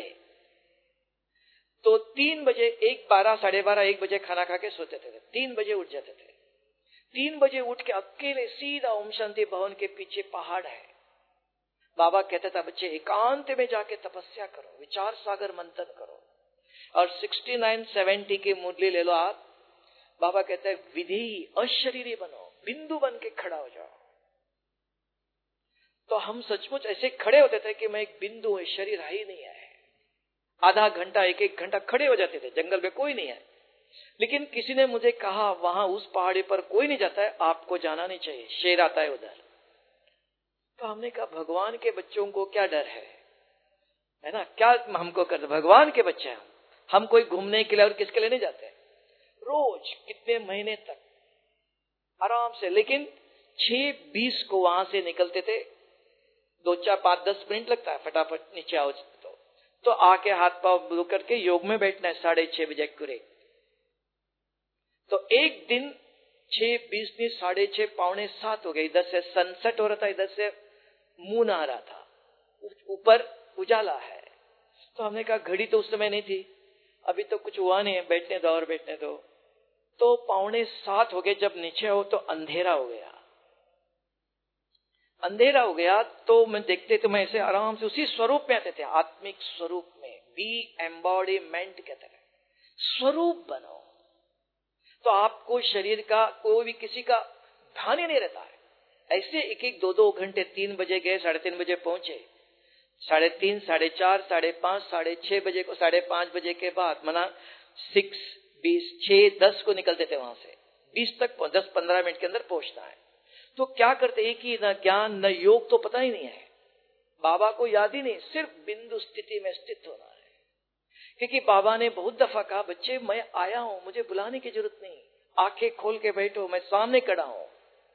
तो तीन बजे, एक बारह साढ़े बारह एक बजे खाना खा के सोते थे, तीन बजे उठ जाते थे। तीन बजे उठ के अकेले सीधा ओम शांति भवन के पीछे पहाड़ है, बाबा कहता था बच्चे एकांत में जाके तपस्या करो, विचार सागर मंथन करो। और सिक्सटी नाइन सेवेंटी की मुरली ले लो आप, बाबा कहते हैं विधि अशरीरी बनो, बिंदु बन के खड़ा हो जाओ। तो हम सचमुच ऐसे खड़े होते थे कि मैं एक बिंदु हूं, शरीर है ही नहीं है। आधा घंटा एक एक घंटा खड़े हो जाते थे, जंगल में कोई नहीं है। लेकिन किसी ने मुझे कहा वहां उस पहाड़ी पर कोई नहीं जाता है, आपको जाना नहीं चाहिए, शेर आता है उधर। तो हमने कहा भगवान के बच्चों को क्या डर है, है ना, क्या हमको करते, भगवान के बच्चे हैं हम हम कोई घूमने के लिए और किसके लिए नहीं जाते। रोज कितने महीने तक आराम से, लेकिन छह बीस को वहां से निकलते थे, दो चार पांच दस मिनट लगता है फटाफट नीचे आओ तो, तो आके हाथ पांव धो करके योग में बैठना है साढ़े छह बजे पूरे। तो एक दिन छह बीस नहीं साढ़े छह पौने सात हो गए, इधर से सनसेट हो रहा था, इधर से मून आ रहा था, ऊपर उजाला है। तो हमने कहा घड़ी तो उस समय नहीं थी, अभी तो कुछ हुआ नहीं है, बैठने दो और बैठने दो। तो पौने सात हो गए, जब नीचे हो तो अंधेरा हो गया। अंधेरा हो गया तो मैं देखते तो मैं ऐसे आराम से उसी स्वरूप में आते थे, आत्मिक स्वरूप में, बी एम्बॉडीमेंट कहते हैं, स्वरूप बनो। तो आपको शरीर का कोई भी किसी का ध्यान ही नहीं रहता है। ऐसे एक एक दो दो घंटे, तीन बजे गए, साढ़े तीन बजे पहुंचे, साढ़े तीन साढ़े चार साढ़े पांच साढ़े छह बजे को, साढ़े पांच बजे के बाद मना सिक्स बीस छह दस को निकलते थे वहां से, बीस तक दस पंद्रह मिनट के अंदर पहुंचना है। तो क्या करते, एक ही न ज्ञान न योग तो पता ही नहीं है, बाबा को याद ही नहीं, सिर्फ बिंदु स्थिति में स्थित होना है। क्योंकि बाबा ने बहुत दफा कहा बच्चे मैं आया हूं, मुझे बुलाने की जरूरत नहीं, आंखें खोल के बैठो, मैं सामने खड़ा हूं।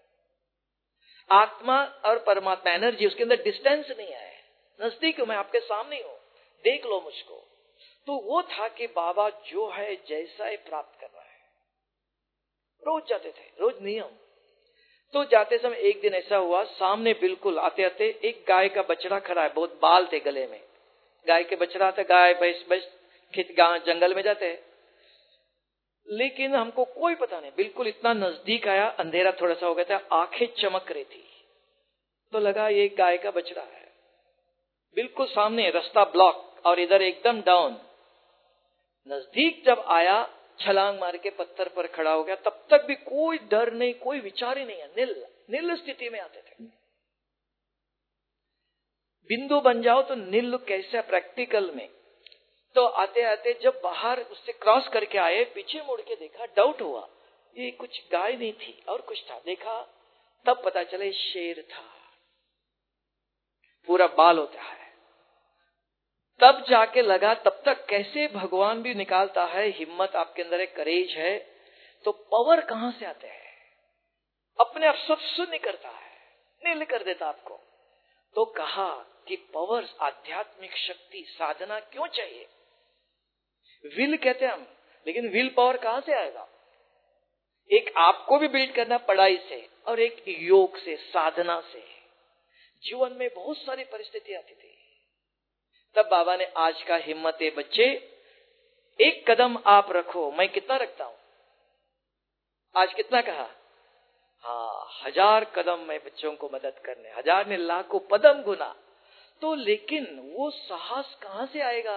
आत्मा और परमात्मा एनर्जी, उसके अंदर डिस्टेंस नहीं है, नजदीक हूं, मैं आपके सामने हूं, देख लो मुझको। तो वो था कि बाबा जो है जैसा है प्राप्त कर रहा है। रोज जाते थे, रोज नियम। तो जाते समय एक दिन ऐसा हुआ, सामने बिल्कुल आते आते एक गाय का बछड़ा खड़ा है, बहुत बाल थे गले में, गाय के बछड़ा था, गाय भैंस भैंस खेत गांव जंगल में जाते हैं। लेकिन हमको कोई पता नहीं, बिल्कुल इतना नजदीक आया, अंधेरा थोड़ा सा हो गया था, आंखें चमक रही थी, तो लगा ये गाय का बछड़ा है। बिल्कुल सामने रास्ता ब्लॉक और इधर एकदम डाउन। नजदीक जब आया, छलांग मार के पत्थर पर खड़ा हो गया, तब तक भी कोई डर नहीं, कोई विचार ही नहीं है, निल निल स्थिति में आते थे। बिंदु बन जाओ तो निल कैसे प्रैक्टिकल में। तो आते आते जब बाहर उससे क्रॉस करके आए, पीछे मुड़ के देखा, डाउट हुआ ये कुछ गाय नहीं थी और कुछ था, देखा तब पता चले शेर था, पूरा बाल होता है। तब जाके लगा, तब तक कैसे भगवान भी निकालता है, हिम्मत आपके अंदर एक करेज है, तो पावर कहां से आते हैं, अपने आप सब शून्य करता है, नील कर देता आपको। तो कहा कि पावर, आध्यात्मिक शक्ति, साधना क्यों चाहिए, विल कहते हैं हम, लेकिन विल पावर कहां से आएगा। एक आपको भी बिल्ड करना पढ़ाई से, और एक योग से, साधना से। जीवन में बहुत सारी परिस्थिति आती थी, तब बाबा ने आज का हिम्मत है बच्चे, एक कदम आप रखो, मैं कितना रखता हूं आज, कितना कहा, हाँ हजार कदम मैं बच्चों को मदद करने, हजार ने लाखों पदम गुना। तो लेकिन वो साहस कहां से आएगा,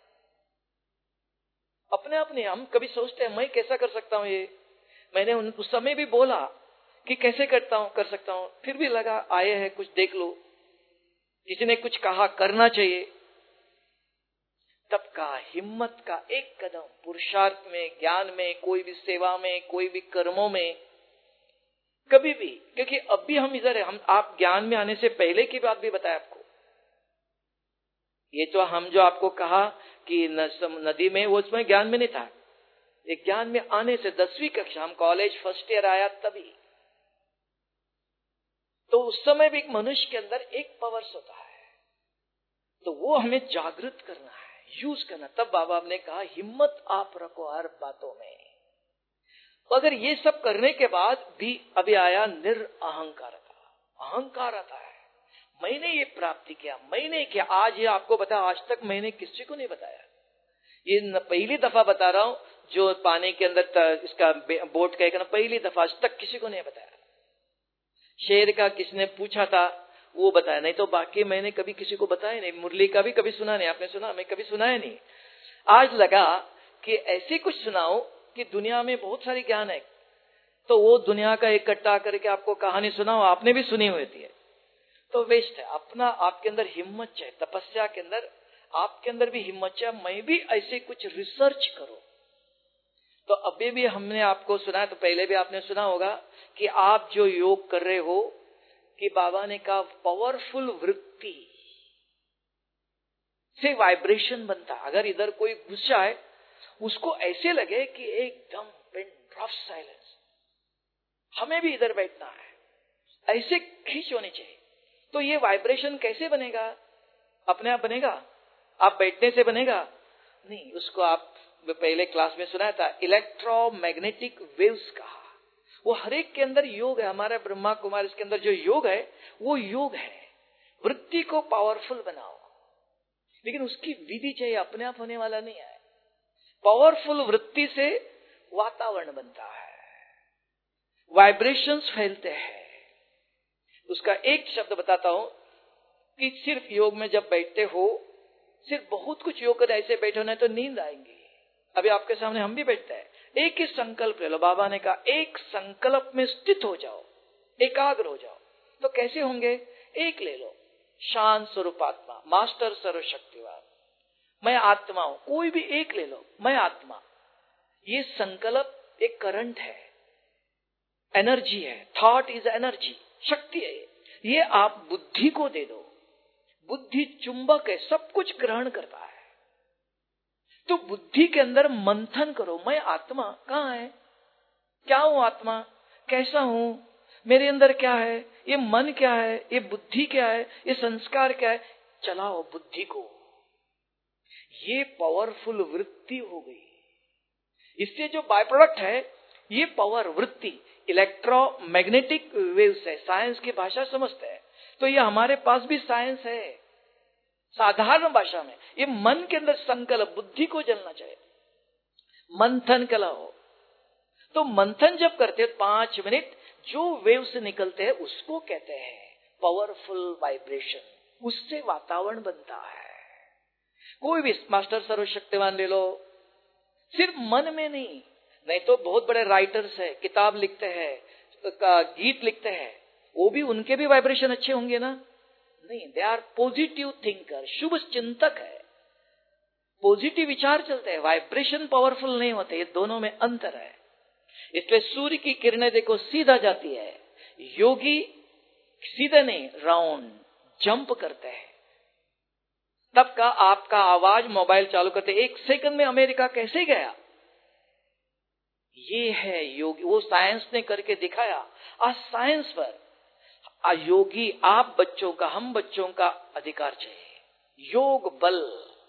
अपने अपने हम कभी सोचते हैं मैं कैसा कर सकता हूं ये, मैंने उस समय भी बोला कि कैसे करता हूं, कर सकता हूं, फिर भी लगा आए हैं कुछ देख लो, किसी ने कुछ कहा करना चाहिए। तब का हिम्मत का एक कदम, पुरुषार्थ में, ज्ञान में, कोई भी सेवा में, कोई भी कर्मों में, कभी भी, क्योंकि अब भी हम इधर है, हम आप ज्ञान में आने से पहले की बात भी बताया आपको। ये तो हम जो आपको कहा कि नदी में, वो उसमें ज्ञान में नहीं था, एक ज्ञान में आने से दसवीं कक्षा, हम कॉलेज फर्स्ट ईयर आया तभी। तो उस समय भी एक मनुष्य के अंदर एक पावर्स होता है, तो वो हमें जागृत करना है, यूज करना। तब बाबा ने कहा हिम्मत आप रखो हर बातों में। अगर ये सब करने के बाद भी अभी आया निरअहंकार का, अहंकार आता है, मैंने ये प्राप्ति किया, मैंने किया। आज ये आपको बताया, आज तक मैंने किसी को नहीं बताया। ये पहली दफा बता रहा हूं, जो पानी के अंदर इसका बोट का एक ना, पहली दफा, आज तक किसी को नहीं बताया। शेर का किसने पूछा था वो बताया, नहीं तो बाकी मैंने कभी किसी को बताया नहीं। मुरली का भी कभी सुना नहीं, आपने सुना? मैं कभी सुनाया नहीं। आज लगा कि ऐसे कुछ सुनाओ कि दुनिया में बहुत सारी ज्ञान है, तो वो दुनिया का इकट्ठा करके आपको कहानी सुनाओ, आपने भी सुनी हुई थी, तो वेस्ट है। अपना आपके अंदर हिम्मत चाहिए, तपस्या के अंदर आपके अंदर भी हिम्मत चाहिए, मैं भी ऐसे कुछ रिसर्च करो। तो अभी भी हमने आपको सुना, तो पहले भी आपने सुना होगा कि आप जो योग कर रहे हो, कि बाबा ने कहा पावरफुल वृत्ति से वाइब्रेशन बनता। अगर इधर कोई गुस्सा है, उसको ऐसे लगे कि एकदम पिन ड्रॉप साइलेंस, हमें भी इधर बैठना है, ऐसे खींच होनी चाहिए। तो ये वाइब्रेशन कैसे बनेगा? अपने आप बनेगा? आप बैठने से बनेगा? नहीं, उसको आप पहले क्लास में सुनाया था, इलेक्ट्रोमैग्नेटिक वेव्स कहा। वो हर एक के अंदर योग है। हमारा ब्रह्मा कुमार इसके अंदर जो योग है वो योग है। वृत्ति को पावरफुल बनाओ, लेकिन उसकी विधि चाहिए, अपने आप होने वाला नहीं है। पावरफुल वृत्ति से वातावरण बनता है, वाइब्रेशंस फैलते हैं। उसका एक शब्द बताता हूं कि सिर्फ योग में जब बैठते हो, सिर्फ बहुत कुछ योग कर ऐसे बैठे होना है तो नींद आएंगी। अभी आपके सामने हम भी बैठते हैं, एक ही संकल्प ले लो। बाबा ने कहा एक संकल्प में स्थित हो जाओ, एकाग्र हो जाओ। तो कैसे होंगे? एक ले लो, शांत स्वरूपात्मा, मास्टर सर्वशक्तिवान, मैं आत्मा हूं। कोई भी एक ले लो, मैं आत्मा। ये संकल्प एक करंट है, एनर्जी है। थॉट इज एनर्जी, शक्ति है। ये आप बुद्धि को दे दो, बुद्धि चुंबक है, सब कुछ ग्रहण करता है। तो बुद्धि के अंदर मंथन करो, मैं आत्मा कहाँ है, क्या हूं आत्मा, कैसा हूं, मेरे अंदर क्या है, ये मन क्या है, ये बुद्धि क्या है, ये संस्कार क्या है। चलाओ बुद्धि को। ये पावरफुल वृत्ति हो गई। इससे जो बाय प्रोडक्ट है ये पावर वृत्ति, इलेक्ट्रोमैग्नेटिक वेव्स है। साइंस की भाषा समझते हैं तो ये हमारे पास भी साइंस है। साधारण भाषा में ये मन के अंदर संकल्प, बुद्धि को जलना चाहिए। मंथन कलाओ। तो मंथन जब करते हैं पांच मिनट, जो वेव्स निकलते हैं उसको कहते हैं पावरफुल वाइब्रेशन। उससे वातावरण बनता है। कोई भी मास्टर सर्वशक्तिवान ले लो, सिर्फ मन में नहीं, नहीं तो बहुत बड़े राइटर्स है, किताब लिखते हैं, गीत लिखते हैं, वो भी उनके भी वाइब्रेशन अच्छे होंगे ना? नहीं, दे आर पॉजिटिव थिंकर, शुभ चिंतक है, पॉजिटिव विचार चलते हैं, वाइब्रेशन पावरफुल नहीं होते। ये दोनों में अंतर है। इसलिए सूर्य की किरणें देखो सीधा जाती है, योगी सीधा नहीं, राउंड जंप करते हैं। तब का आपका आवाज मोबाइल चालू करते एक सेकंड में अमेरिका कैसे गया? ये है योगी। वो साइंस ने करके दिखाया। आज साइंस पर योगी आप बच्चों का, हम बच्चों का अधिकार चाहिए। योग बल,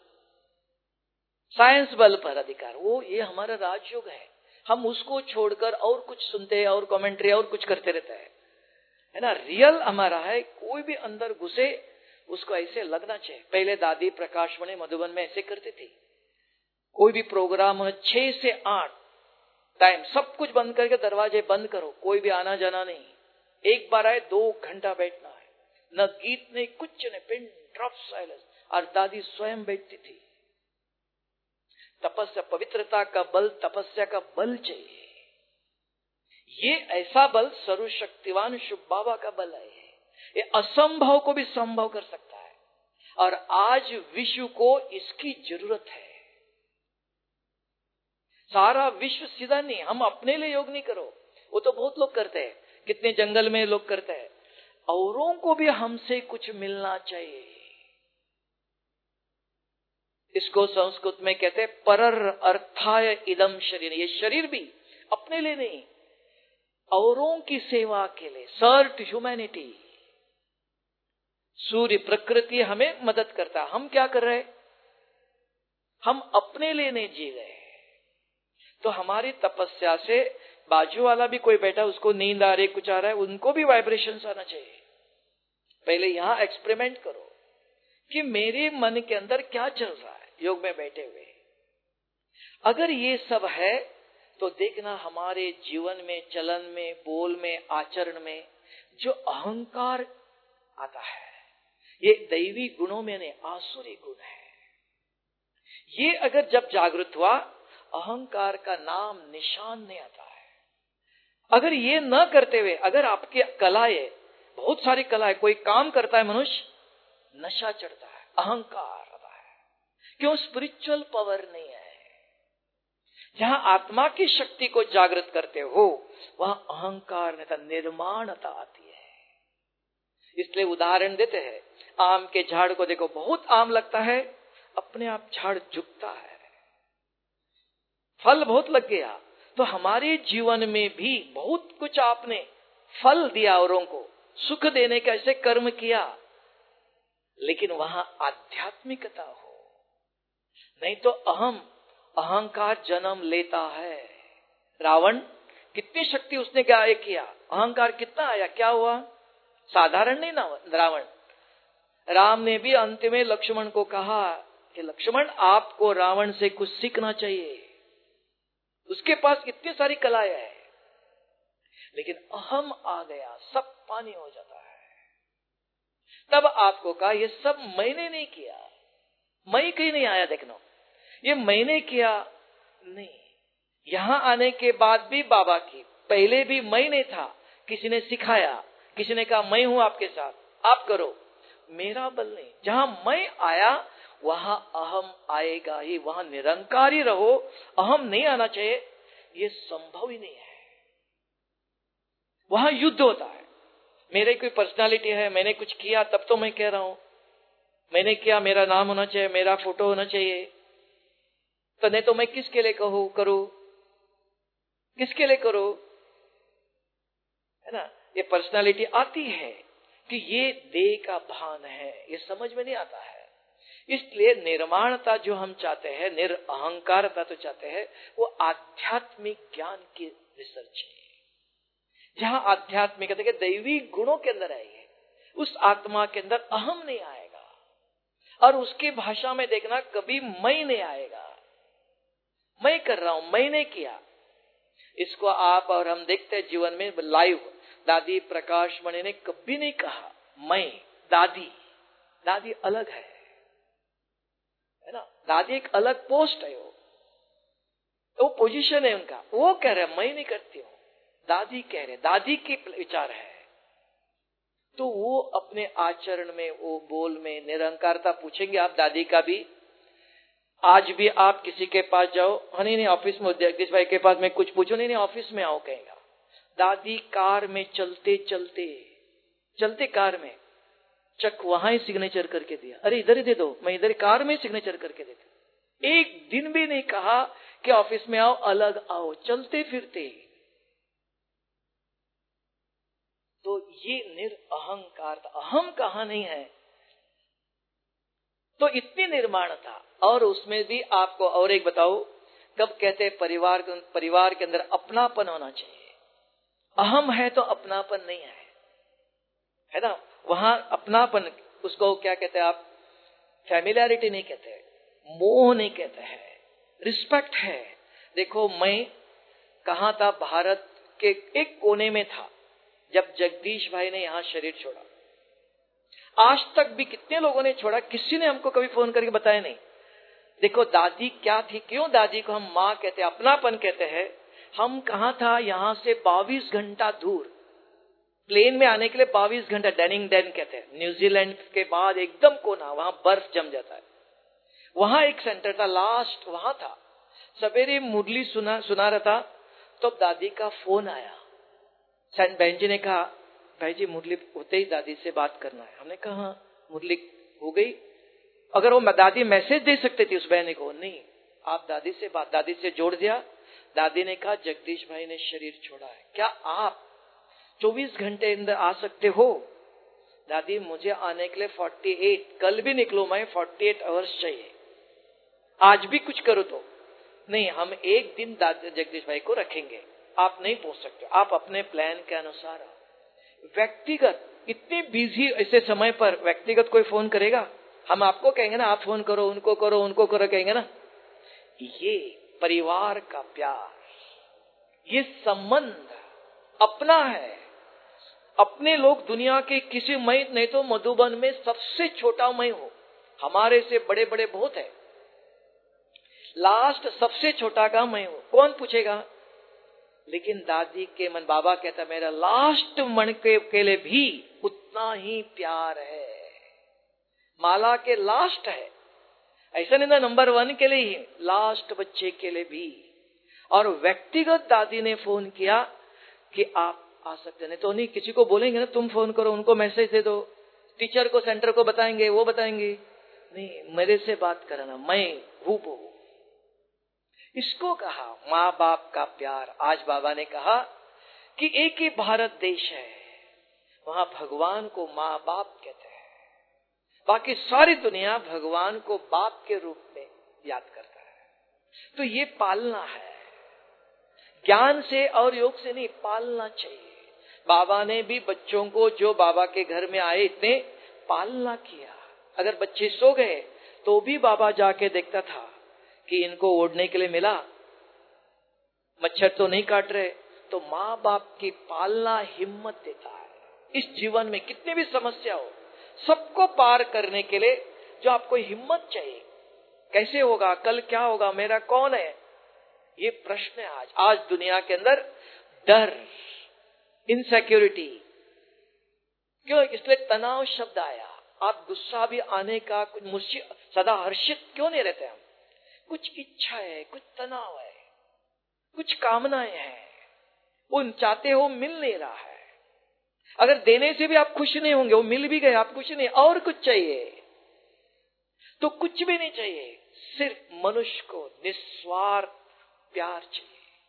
साइंस बल पर अधिकार, वो ये हमारा राजयोग है। हम उसको छोड़कर और कुछ सुनते हैं और कमेंट्री और कुछ करते रहते हैं, है ना? रियल हमारा है। कोई भी अंदर घुसे उसको ऐसे लगना चाहिए। पहले दादी प्रकाशमणि मधुबन में ऐसे करती थी। कोई भी प्रोग्राम हो, छह से आठ टाइम सब कुछ बंद करके दरवाजे बंद करो, कोई भी आना जाना नहीं। एक बार आए दो घंटा बैठना है, न गीत नहीं, कुछ नहीं, पिन ड्रॉप साइलेंस। और दादी स्वयं बैठती थी। तपस्या, पवित्रता का बल, तपस्या का बल चाहिए। ये ऐसा बल सर्वशक्तिवान शुभ बाबा का बल है। ये असंभव को भी संभव कर सकता है। और आज विश्व को इसकी जरूरत है। सारा विश्व सीधा नहीं, हम अपने लिए योग नहीं करो, वो तो बहुत लोग करते हैं, कितने जंगल में लोग करते हैं। औरों को भी हमसे कुछ मिलना चाहिए। इसको संस्कृत में कहते हैं परर अर्थाय इदम शरीर। ये शरीर भी अपने लिए नहीं, औरों की सेवा के लिए, सर्व ह्यूमैनिटी। सूर्य प्रकृति हमें मदद करता है। हम क्या कर रहे हैं? हम अपने लिए नहीं जी रहे। तो हमारी तपस्या से बाजू वाला भी कोई बैठा, उसको नींद आ रही, कुछ आ रहा है, उनको भी वाइब्रेशंस आना चाहिए। पहले यहां एक्सपेरिमेंट करो कि मेरे मन के अंदर क्या चल रहा है योग में बैठे हुए। अगर ये सब है तो देखना हमारे जीवन में, चलन में, बोल में, आचरण में जो अहंकार आता है, ये दैवी गुणों में नहीं, आसुरी गुण है। ये अगर जब जागृत हुआ, अहंकार का नाम निशान नहीं आता है। अगर ये न करते हुए, अगर आपकी कलाएं, बहुत सारी कलाएं, कोई काम करता है मनुष्य, नशा चढ़ता है, अहंकार आता है। क्यों? स्पिरिचुअल पावर नहीं है। जहां आत्मा की शक्ति को जागृत करते हो, वहां अहंकार नहीं, निर्माणता आती है। इसलिए उदाहरण देते हैं, आम के झाड़ को देखो, बहुत आम लगता है, अपने आप झाड़ झुकता है, फल बहुत लग गया। तो हमारे जीवन में भी बहुत कुछ आपने फल दिया, औरों को सुख देने का ऐसे कर्म किया, लेकिन वहां आध्यात्मिकता हो, नहीं तो अहम अहंकार जन्म लेता है। रावण, कितनी शक्ति उसने क्या किया, अहंकार कितना आया, क्या हुआ? साधारण नहीं ना रावण। राम ने भी अंत में लक्ष्मण को कहा कि लक्ष्मण, आपको रावण से कुछ सीखना चाहिए, उसके पास कितनी सारी कलाएं हैं, लेकिन अहम आ गया, सब पानी हो जाता है। तब आपको कहा, ये सब मैंने नहीं किया, मैं कहीं नहीं आया, देखना ये मैंने किया नहीं। यहां आने के बाद भी बाबा की, पहले भी मैं नहीं था, किसी ने सिखाया, किसी ने कहा मैं हूं आपके साथ, आप करो, मेरा बल नहीं। जहां मैं आया वहां अहम आएगा ही, वहां निरंकारी रहो, अहम नहीं आना चाहिए, ये संभव ही नहीं है। वहां युद्ध होता है। मेरे कोई पर्सनालिटी है, मैंने कुछ किया तब तो मैं कह रहा हूं, मैंने किया, मेरा नाम होना चाहिए, मेरा फोटो होना चाहिए, तो नहीं तो मैं किसके लिए कहूं करूं, किसके लिए करूं, है ना। ये पर्सनालिटी आती है कि ये देह का भान है, ये समझ में नहीं आता है। इसलिए निर्माणता जो हम चाहते हैं, निरअहंकारता तो चाहते हैं, वो आध्यात्मिक ज्ञान की रिसर्च है। जहां आध्यात्मिकता के दैवी गुणों के अंदर आएंगे, उस आत्मा के अंदर अहम नहीं आएगा, और उसकी भाषा में देखना कभी मैं नहीं आएगा। मैं कर रहा हूं, मैंने किया, इसको आप और हम देखते हैं जीवन में लाइव। दादी प्रकाश मणि ने कभी नहीं कहा मैं, दादी, दादी अलग है, है ना। दादी एक अलग पोस्ट है, वो वो पोजीशन है उनका, वो कह रहे मैं नहीं करती हूँ, दादी कह रहे, दादी की विचार है। तो वो अपने आचरण में, वो बोल में निरंकारता पूछेंगे आप दादी का भी। आज भी आप किसी के पास जाओ, हाँ नहीं नहीं ऑफिस में जगदीश भाई के पास मैं कुछ पूछूं, नहीं नहीं ऑफिस में आओ कहेगा। दादी कार में चलते चलते चलते कार में चक वहां ही सिग्नेचर करके दिया, अरे इधर ही दे दो, मैं इधर कार में सिग्नेचर करके देता। एक दिन भी नहीं कहा कि ऑफिस में आओ, अलग आओ, चलते फिरते। तो ये निरअहंकार, अहम कहां नहीं है। तो इतनी निर्माणता, और उसमें भी आपको और एक बताओ, कब कहते हैं परिवार परिवार के अंदर अपनापन होना चाहिए। अहम है तो अपनापन नहीं है, है ना। वहां अपनापन, उसको क्या कहते हैं आप, फैमिलियरिटी नहीं कहते, मोह नहीं कहते हैं, रिस्पेक्ट है। देखो मैं कहां था, भारत के एक कोने में था जब जगदीश भाई ने यहां शरीर छोड़ा। आज तक भी कितने लोगों ने छोड़ा, किसी ने हमको कभी फोन करके बताया नहीं। देखो दादी क्या थी, क्यों दादी को हम माँ कहते हैं, अपनापन कहते हैं। हम कहाँ था, यहाँ से बाईस घंटा दूर, प्लेन में आने के लिए बाईस घंटा, डैनिंग डैन कहते हैं, न्यूजीलैंड के बाद एकदम कोना, वहां बर्फ जम जाता है। वहां एक सेंटर था, लास्ट वहां था। सवेरे मुरली सुना सुना रहा था, तो दादी का फोन आया। सेंट बहन जी ने कहा, भाई जी मुरली होते ही दादी से बात करना है। हमने कहा मुरली हो गई। अगर वो दादी मैसेज दे सकते थे उस बहन को, नहीं, आप दादी से बात, दादी से जोड़ दिया। दादी ने कहा जगदीश भाई ने शरीर छोड़ा है, क्या आप चौबीस घंटे अंदर आ सकते हो? दादी मुझे आने के लिए अड़तालीस, कल भी निकलो मैं, अड़तालीस आवर्स चाहिए। आज भी कुछ करो तो नहीं, हम एक दिन दादा जगदीश भाई को रखेंगे, आप नहीं पहुंच सकते, आप अपने प्लान के अनुसार। व्यक्तिगत इतने बिजी ऐसे समय पर व्यक्तिगत कोई फोन करेगा? हम आपको कहेंगे ना, आप फोन करो, उनको करो, उनको करो, कहेंगे ना। ये परिवार का प्यार, ये संबंध अपना है। अपने लोग दुनिया के किसी मैं नहीं तो मधुबन में सबसे छोटा मैं हूं, हमारे से बड़े बड़े बहुत है, लास्ट सबसे छोटा का मैं हूं, कौन पूछेगा? लेकिन दादी के मन, बाबा कहता मेरा लास्ट मन के, के लिए भी उतना ही प्यार है। माला के लास्ट है, ऐसा नहीं ना नंबर वन के लिए ही, लास्ट बच्चे के लिए भी। और व्यक्तिगत दादी ने फोन किया कि आप आ सकते, नहीं तो नहीं किसी को बोलेंगे ना तुम फोन करो, उनको मैसेज दे दो, टीचर को सेंटर को बताएंगे, वो बताएंगे, नहीं मेरे से बात करना, मैं हूं वो। इसको कहा माँ बाप का प्यार। आज बाबा ने कहा कि एक ही भारत देश है, वहां भगवान को माँ बाप कहते हैं, बाकी सारी दुनिया भगवान को बाप के रूप में याद करता है। तो ये पालना है, ज्ञान से और योग से नहीं, पालना चाहिए। बाबा ने भी बच्चों को जो बाबा के घर में आए इतने पालना किया। अगर बच्चे सो गए तो भी बाबा जाके देखता था कि इनको ओढ़ने के लिए मिला, मच्छर तो नहीं काट रहे। तो माँ बाप की पालना हिम्मत देता है। इस जीवन में कितनी भी समस्या हो, सबको पार करने के लिए जो आपको हिम्मत चाहिए। कैसे होगा, कल क्या होगा, मेरा कौन है, ये प्रश्न है आज। आज दुनिया के अंदर डर, इनसिक्योरिटी, क्यों? इसलिए तनाव शब्द आया। आप गुस्सा भी आने का कुछ मुझसे सदा हर्षित क्यों नहीं रहते हम? कुछ इच्छा है, कुछ तनाव है, कुछ कामनाएं हैं, वो चाहते हो मिल नहीं रहा है। अगर देने से भी आप खुश नहीं होंगे, वो मिल भी गए आप खुश नहीं, और कुछ चाहिए तो कुछ भी नहीं चाहिए, सिर्फ मनुष्य को निस्वार्थ प्यार चाहिए।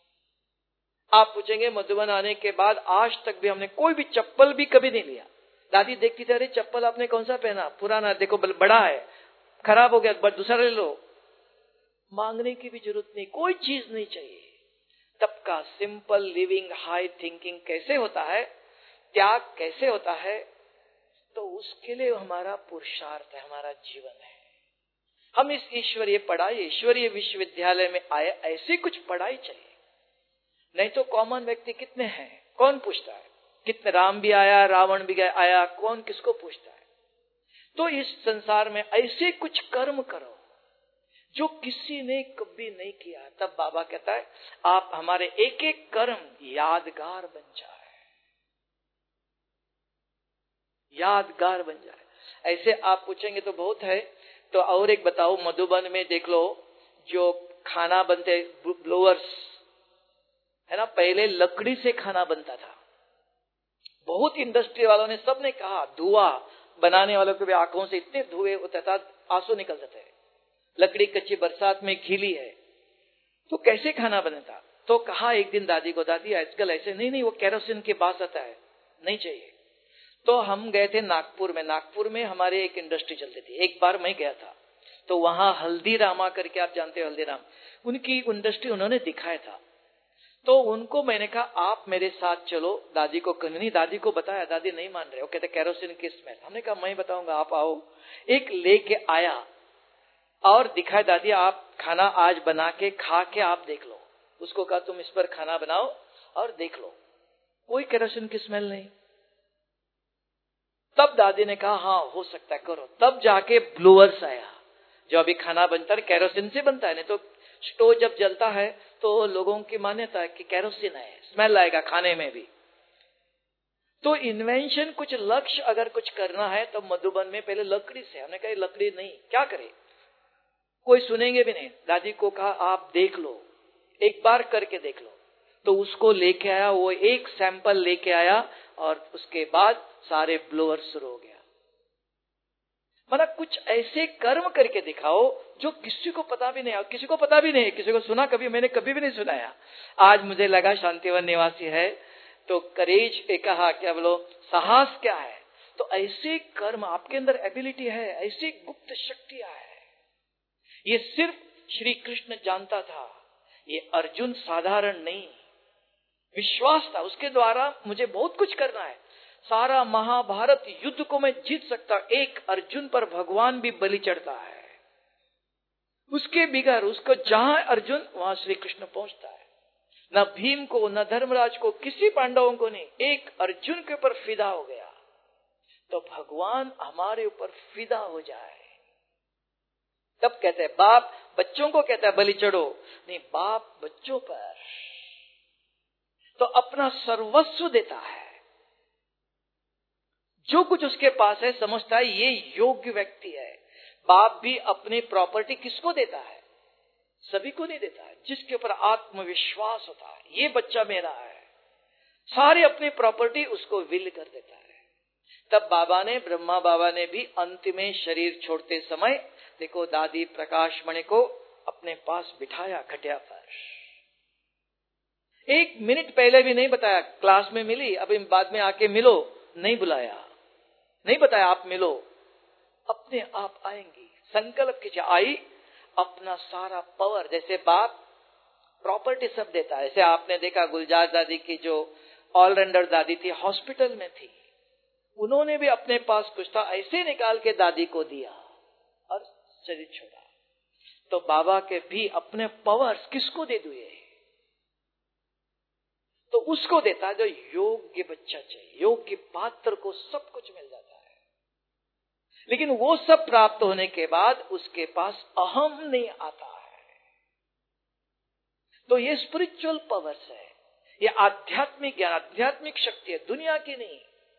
आप पूछेंगे मधुबन आने के बाद आज तक भी हमने कोई भी चप्पल भी कभी नहीं लिया। दादी देखती थी, अरे चप्पल आपने कौन सा पहना, पुराना, देखो बड़ा है, खराब हो गया, बट दूसरा ले लो। मांगने की भी जरूरत नहीं, कोई चीज नहीं चाहिए। तब का सिंपल लिविंग, हाई थिंकिंग कैसे होता है, त्याग कैसे होता है, तो उसके लिए हमारा पुरुषार्थ है, हमारा जीवन है। हम इस ईश्वरीय पढ़ाई, ईश्वरीय विश्वविद्यालय में आए, ऐसी कुछ पढ़ाई चाहिए। नहीं तो कॉमन व्यक्ति कितने हैं, कौन पूछता है? कितने राम भी आया, रावण भी आया, कौन किसको पूछता है? तो इस संसार में ऐसे कुछ कर्म करो जो किसी ने कभी नहीं किया। तब बाबा कहता है आप हमारे एक एक कर्म यादगार बन जाए, यादगार बन जाए। ऐसे आप पूछेंगे तो बहुत है। तो और एक बताओ, मधुबन में देख लो जो खाना बनते ब्लोअर्स है ना, पहले लकड़ी से खाना बनता था। बहुत इंडस्ट्री वालों ने, सबने कहा, धुआं बनाने वालों के भी आंखों से इतने धुएं होता था, आंसू निकलते थे। लकड़ी कच्ची बरसात में खिली है तो कैसे खाना बनता? तो कहा एक दिन दादी को, दादी आजकल ऐसे नहीं नहीं वो केरोसिन के पास आता है, नहीं चाहिए। तो हम गए थे नागपुर में। नागपुर में हमारे एक इंडस्ट्री चलती थी। एक बार मैं गया था तो वहां हल्दीरामा करके, आप जानते हो हल्दीराम, उनकी इंडस्ट्री उन्होंने दिखाया था। तो उनको मैंने कहा आप मेरे साथ चलो। दादी को नहीं, दादी को बताया, दादी नहीं मान रहे, वो कहते केरोसिन की स्मेल। हमने कहा मैं बताऊंगा, आप आओ। एक लेके आया और दिखाया, दादी आप खाना आज बना के खा के आप देख लो। उसको कहा तुम इस पर खाना बनाओ और देख लो, कोई केरोसिन की स्मेल नहीं। तब दादी ने कहा हाँ हो सकता है, करो। तब जाके ब्लोअर्स आया, जो अभी खाना बनता है केरोसिन से बनता है, नहीं तो स्टोव जब जलता है तो लोगों की मान्यता है कि केरोसिन है, स्मेल आएगा खाने में भी। तो इन्वेंशन, कुछ लक्ष्य अगर कुछ करना है तो मधुबन में पहले लकड़ी से। हमने कहा लकड़ी नहीं, क्या करे, कोई सुनेंगे भी नहीं। दादी को कहा आप देख लो, एक बार करके देख लो। तो उसको लेके आया, वो एक सैंपल लेके आया और उसके बाद सारे ब्लोअर शुरू हो गया। माना कुछ ऐसे कर्म करके दिखाओ जो किसी को पता भी नहीं, किसी को पता भी नहीं, किसी को सुना कभी, मैंने कभी भी नहीं सुनाया। आज मुझे लगा शांतिवन निवासी है तो करेज एक कहा, क्या बोलो, साहस क्या है। तो ऐसे कर्म आपके अंदर एबिलिटी है, ऐसी गुप्त शक्तियां है। ये सिर्फ श्री कृष्ण जानता था ये अर्जुन साधारण नहीं, विश्वास था उसके द्वारा मुझे बहुत कुछ करना है, सारा महाभारत युद्ध को मैं जीत सकता, एक अर्जुन पर भगवान भी बलि चढ़ता है, उसके बिगैर उसको जहां अर्जुन वहां श्री कृष्ण पहुंचता है। न भीम को न धर्मराज को किसी पांडवों को नहीं, एक अर्जुन के ऊपर फिदा हो गया। तो भगवान हमारे ऊपर फिदा हो जाए तब कहते हैं, बाप बच्चों को कहता है बलि चढ़ो, नहीं बाप बच्चों पर तो अपना सर्वस्व देता है, जो कुछ उसके पास है समझता है ये योग्य व्यक्ति है। बाप भी अपनी प्रॉपर्टी किसको देता है? सभी को नहीं देता है, जिसके ऊपर आत्मविश्वास होता है ये बच्चा मेरा है, सारी अपनी प्रॉपर्टी उसको विल कर देता है। तब बाबा ने, ब्रह्मा बाबा ने भी अंत में शरीर छोड़ते समय देखो दादी प्रकाश मणि को अपने पास बिठाया खटिया पर, एक मिनट पहले भी नहीं बताया क्लास में मिली, अब बाद में आके मिलो, नहीं बुलाया, नहीं बताया आप मिलो, अपने आप आएंगी, संकल्प कीजिए, आई अपना सारा पावर, जैसे बाप प्रॉपर्टी सब देता है। जैसे आपने देखा गुलजार दादी की जो ऑलराउंडर दादी थी, हॉस्पिटल में थी, उन्होंने भी अपने पास कुछ था ऐसे निकाल के दादी को दिया और शरीर छोड़ा। तो बाबा के भी अपने पावर्स किसको दे दिए? तो उसको देता है जो योग्य बच्चा चाहिए, योग्य पात्र को सब कुछ मिल जाता है। लेकिन वो सब प्राप्त होने के बाद उसके पास अहम नहीं आता है। तो ये स्पिरिचुअल पावर्स है, ये आध्यात्मिक ज्ञान, आध्यात्मिक शक्ति है, दुनिया की नहीं।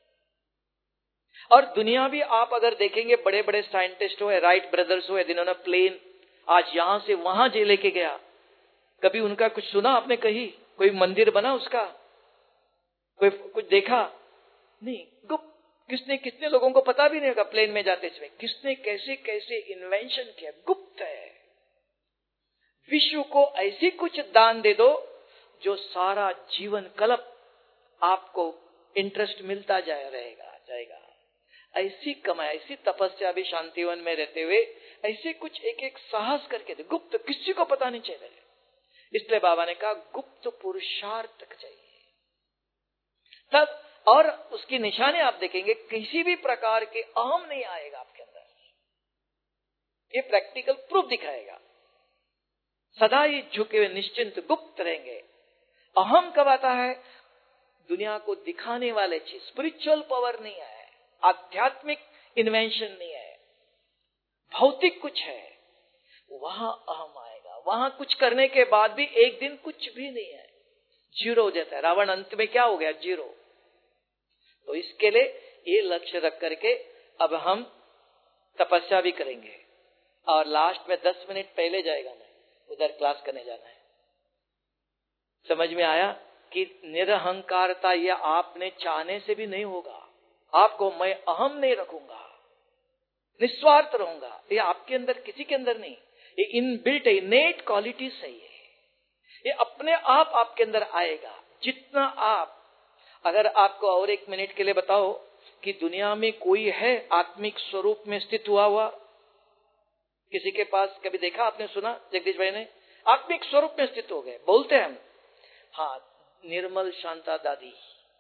और दुनिया भी आप अगर देखेंगे, बड़े बड़े साइंटिस्ट हुए, राइट ब्रदर्स हुए, जिन्होंने प्लेन आज यहां से वहां जे लेके गया, कभी उनका कुछ सुना आपने? कहीं कोई मंदिर बना उसका, कोई कुछ देखा नहीं? गुप्त, किसने कितने लोगों को पता भी नहीं होगा प्लेन में जाते समय किसने कैसे कैसे इन्वेंशन किया, गुप्त है। विश्व को ऐसी कुछ दान दे दो जो सारा जीवन कल्प आपको इंटरेस्ट मिलता जाए रहेगा जाएगा। ऐसी कमाई, ऐसी तपस्या भी शांतिवन में रहते हुए ऐसे कुछ एक एक साहस करके दे, गुप्त, किसी को पता नहीं चाहिए। इसलिए बाबा ने कहा गुप्त पुरुषार्थ चाहिए तब, और उसकी निशानी आप देखेंगे किसी भी प्रकार के अहम नहीं आएगा आपके अंदर, ये प्रैक्टिकल प्रूफ दिखाएगा। सदा ही झुके हुए निश्चिंत गुप्त रहेंगे। अहम कब आता है? दुनिया को दिखाने वाले चीज, स्पिरिचुअल पावर नहीं है, आध्यात्मिक इन्वेंशन नहीं है, भौतिक कुछ है, वहां अहम आएगा। वहां कुछ करने के बाद भी एक दिन कुछ भी नहीं है, जीरो हो जाता है। रावण अंत में क्या हो गया? जीरो। तो इसके लिए ये लक्ष्य रख करके अब हम तपस्या भी करेंगे। और लास्ट में दस मिनट पहले जाएगा, मैं उधर क्लास करने जाना है। समझ में आया कि निरहंकारता यह आपने चाहने से भी नहीं होगा। आपको मैं अहम नहीं रखूंगा, निस्वार्थ रहूंगा, ये आपके अंदर किसी के अंदर नहीं, ये इनबिल्ट है, इनेट क्वालिटी सही है, ये अपने आप आपके अंदर आएगा। जितना आप, अगर आपको और एक मिनट के लिए बताओ कि दुनिया में कोई है आत्मिक स्वरूप में स्थित हुआ हुआ? किसी के पास कभी देखा आपने, सुना जगदीश भाई ने? आत्मिक स्वरूप में स्थित हो गए बोलते हैं हम। हाँ, निर्मल शांता दादी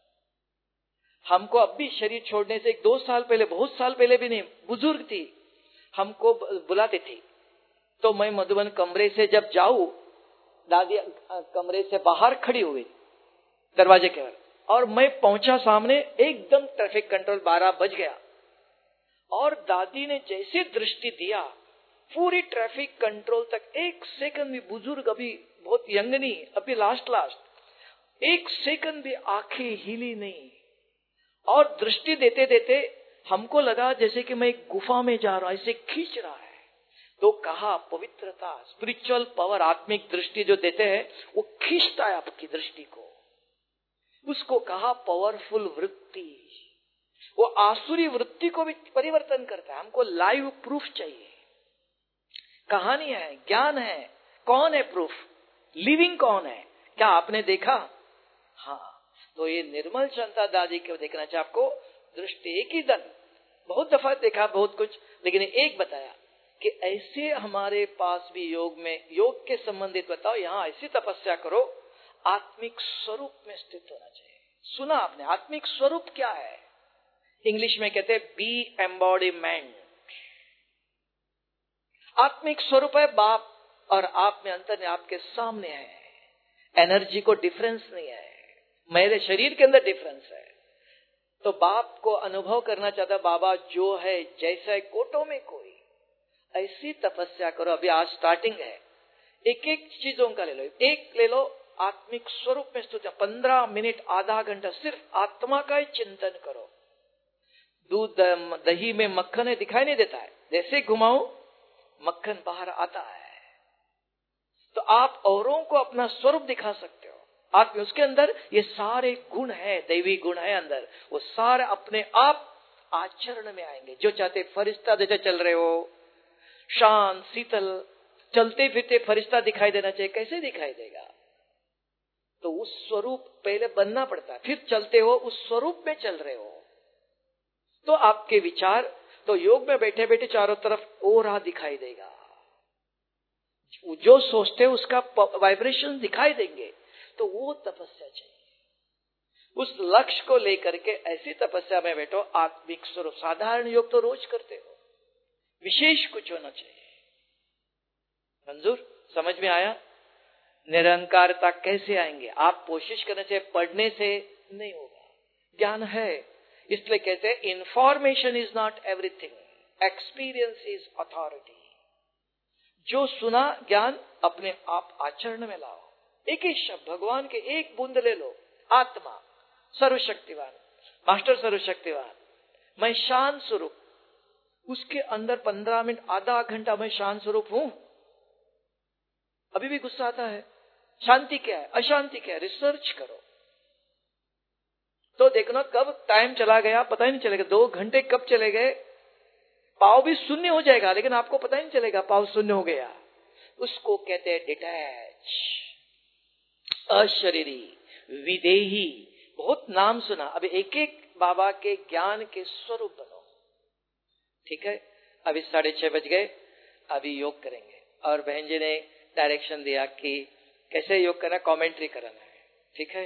हमको अब भी शरीर छोड़ने से एक दो साल पहले, बहुत साल पहले भी नहीं, बुजुर्ग थी, हमको बुलाते थे। तो मैं मधुबन कमरे से जब जाऊं, दादी कमरे से बाहर खड़ी हुई दरवाजे के बाहर, और मैं पहुंचा सामने, एकदम ट्रैफिक कंट्रोल बारह बज गया, और दादी ने जैसे दृष्टि दिया पूरी ट्रैफिक कंट्रोल तक, एक सेकंड भी, बुजुर्ग अभी बहुत यंग नहीं, अभी लास्ट लास्ट, एक सेकंड भी आंखें हिली नहीं, और दृष्टि देते देते हमको लगा जैसे कि मैं एक गुफा में जा रहा हूं, ऐसे खींच रहा है। तो कहा पवित्रता, स्पिरिचुअल पावर, आत्मिक दृष्टि जो देते हैं वो खींचता है आपकी दृष्टि को, उसको कहा पावरफुल वृत्ति। वो आसुरी वृत्ति को भी परिवर्तन करता है। हमको लाइव प्रूफ चाहिए, कहानी है, ज्ञान है, कौन है प्रूफ, लिविंग कौन है, क्या आपने देखा? हाँ, तो ये निर्मल शांता दादी को देखना चाहिए आपको। दृष्टि एक ही दन, बहुत दफा देखा बहुत कुछ, लेकिन एक बताया कि ऐसे हमारे पास भी योग में, योग के संबंधित बताओ, यहाँ ऐसी तपस्या करो, आत्मिक स्वरूप में स्थित होना चाहिए। सुना आपने, आत्मिक स्वरूप क्या है? इंग्लिश में कहते हैं बी एम्बॉडीमेंट। आत्मिक स्वरूप है बाप और आप में अंतर में आपके सामने है। एनर्जी को डिफरेंस नहीं है, मेरे शरीर के अंदर डिफरेंस है। तो बाप को अनुभव करना चाहता, बाबा जो है जैसा है, कोटों में कोई। ऐसी तपस्या करो। अभी आज स्टार्टिंग है, एक एक चीजों का ले लो। एक ले लो, आत्मिक स्वरूप में स्थित, पंद्रह मिनट आधा घंटा सिर्फ आत्मा का ही चिंतन करो। दूध दही में मक्खन है, दिखाई नहीं देता है, जैसे घुमाओ मक्खन बाहर आता है। तो आप औरों को अपना स्वरूप दिखा सकते हो। आप उसके अंदर ये सारे गुण है, दैवी गुण है अंदर, वो सारे अपने आप आचरण में आएंगे। जो चाहते फरिश्ता जैसे चल रहे हो, शांत शीतल, चलते फिरते फरिश्ता दिखाई देना चाहिए, कैसे दिखाई देगा? तो उस स्वरूप पहले बनना पड़ता है, फिर चलते हो उस स्वरूप में चल रहे हो। तो आपके विचार, तो योग में बैठे बैठे चारों तरफ ओरा दिखाई देगा, जो सोचते हो उसका वाइब्रेशन दिखाई देंगे। तो वो तपस्या चाहिए। उस लक्ष्य को लेकर के ऐसी तपस्या में बैठो, आत्मिक स्वरूप। साधारण योग तो रोज करते हो, विशेष कुछ होना चाहिए। मंजूर? समझ में आया? निरंकारता कैसे आएंगे? आप कोशिश करना चाहिए, पढ़ने से नहीं होगा। ज्ञान है, इसलिए कहते हैं information is not everything, experience is authority. जो सुना ज्ञान अपने आप आचरण में लाओ। एक ही शब्द, भगवान के एक बूंद ले लो। आत्मा सर्वशक्तिवान, मास्टर सर्वशक्तिवान, मैं शांत स्वरूप। उसके अंदर पंद्रह मिनट आधा घंटा मैं शांत स्वरूप हूं। अभी भी गुस्सा आता है, शांति क्या है, अशांति क्या है, रिसर्च करो तो देखना कब टाइम चला गया पता ही नहीं चलेगा। दो घंटे कब चले गए, पाव भी शून्य हो जाएगा, लेकिन आपको पता ही नहीं चलेगा पाव शून्य हो गया। उसको कहते हैं डिटैच, अशरीरी, विदेही। बहुत नाम सुना। अब एक एक बाबा के ज्ञान के स्वरूप बनो। ठीक है, अभी साढ़े छह बज गए, अभी योग करेंगे। और बहन जी ने डायरेक्शन दिया कि कैसे योग करना, कमेंट्री कराना है। ठीक है,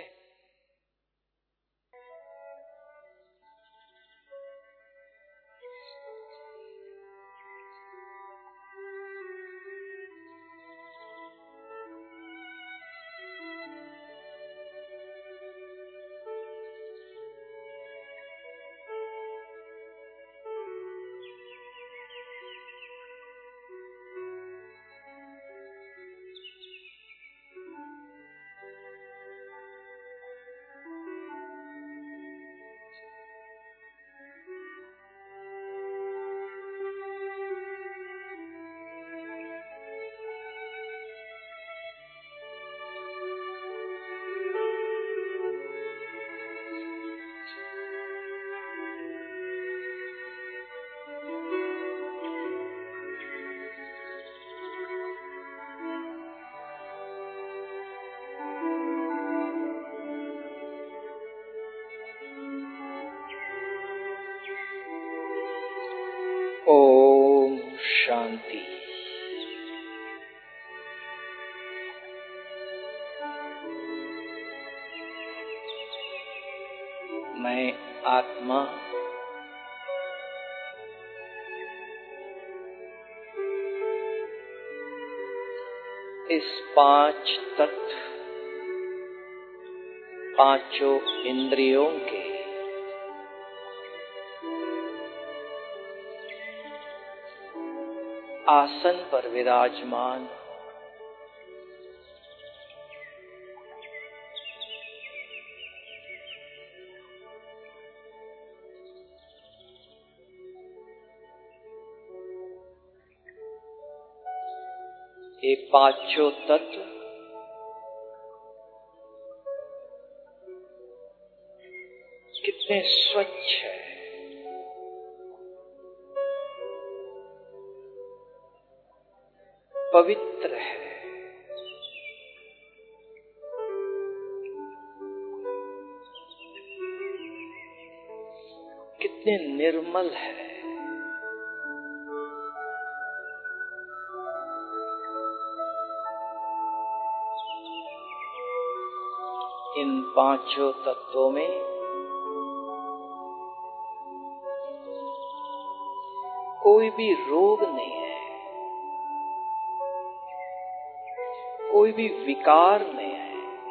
ओम शांति। मैं आत्मा इस पांच तत्व, पांचों इंद्रियों के आसन पर विराजमान, ये पांचों तत्व कितने स्वच्छ है, पवित्र है, कितने निर्मल है। इन पांचों तत्वों में कोई भी रोग नहीं है, कोई भी विकार नहीं है।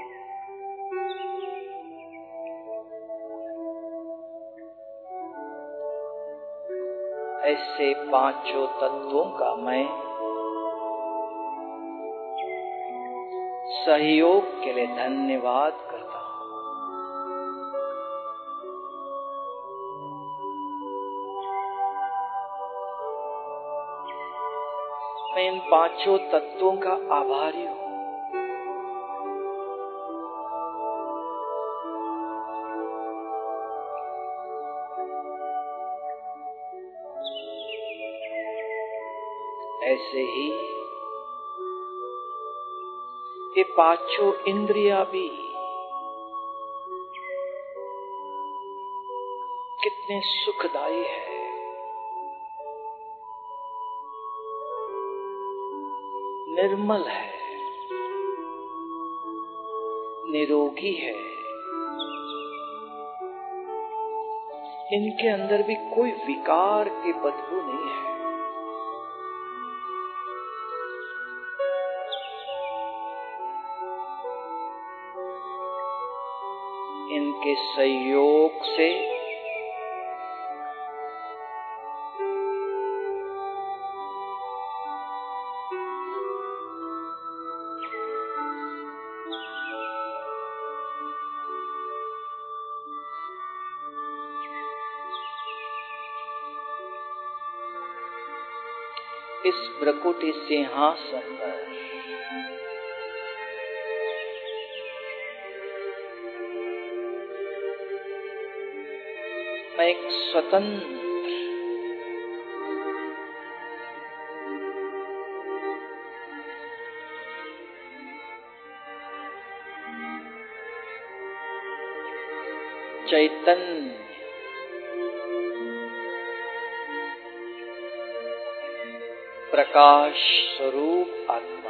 ऐसे पांचों तत्वों का मैं सहयोग के लिए धन्यवाद करता हूं। मैं इन पांचों तत्वों का आभारी हूं। ऐसे ही ये पांचों इंद्रियां भी कितने सुखदायी है, निर्मल है, निरोगी है। इनके अंदर भी कोई विकार की बदबू नहीं है। इनके सहयोग से इस भ्रकुटी सिंहासन पर मैं एक स्वतंत्र चैतन्य प्रकाश स्वरूप आत्मा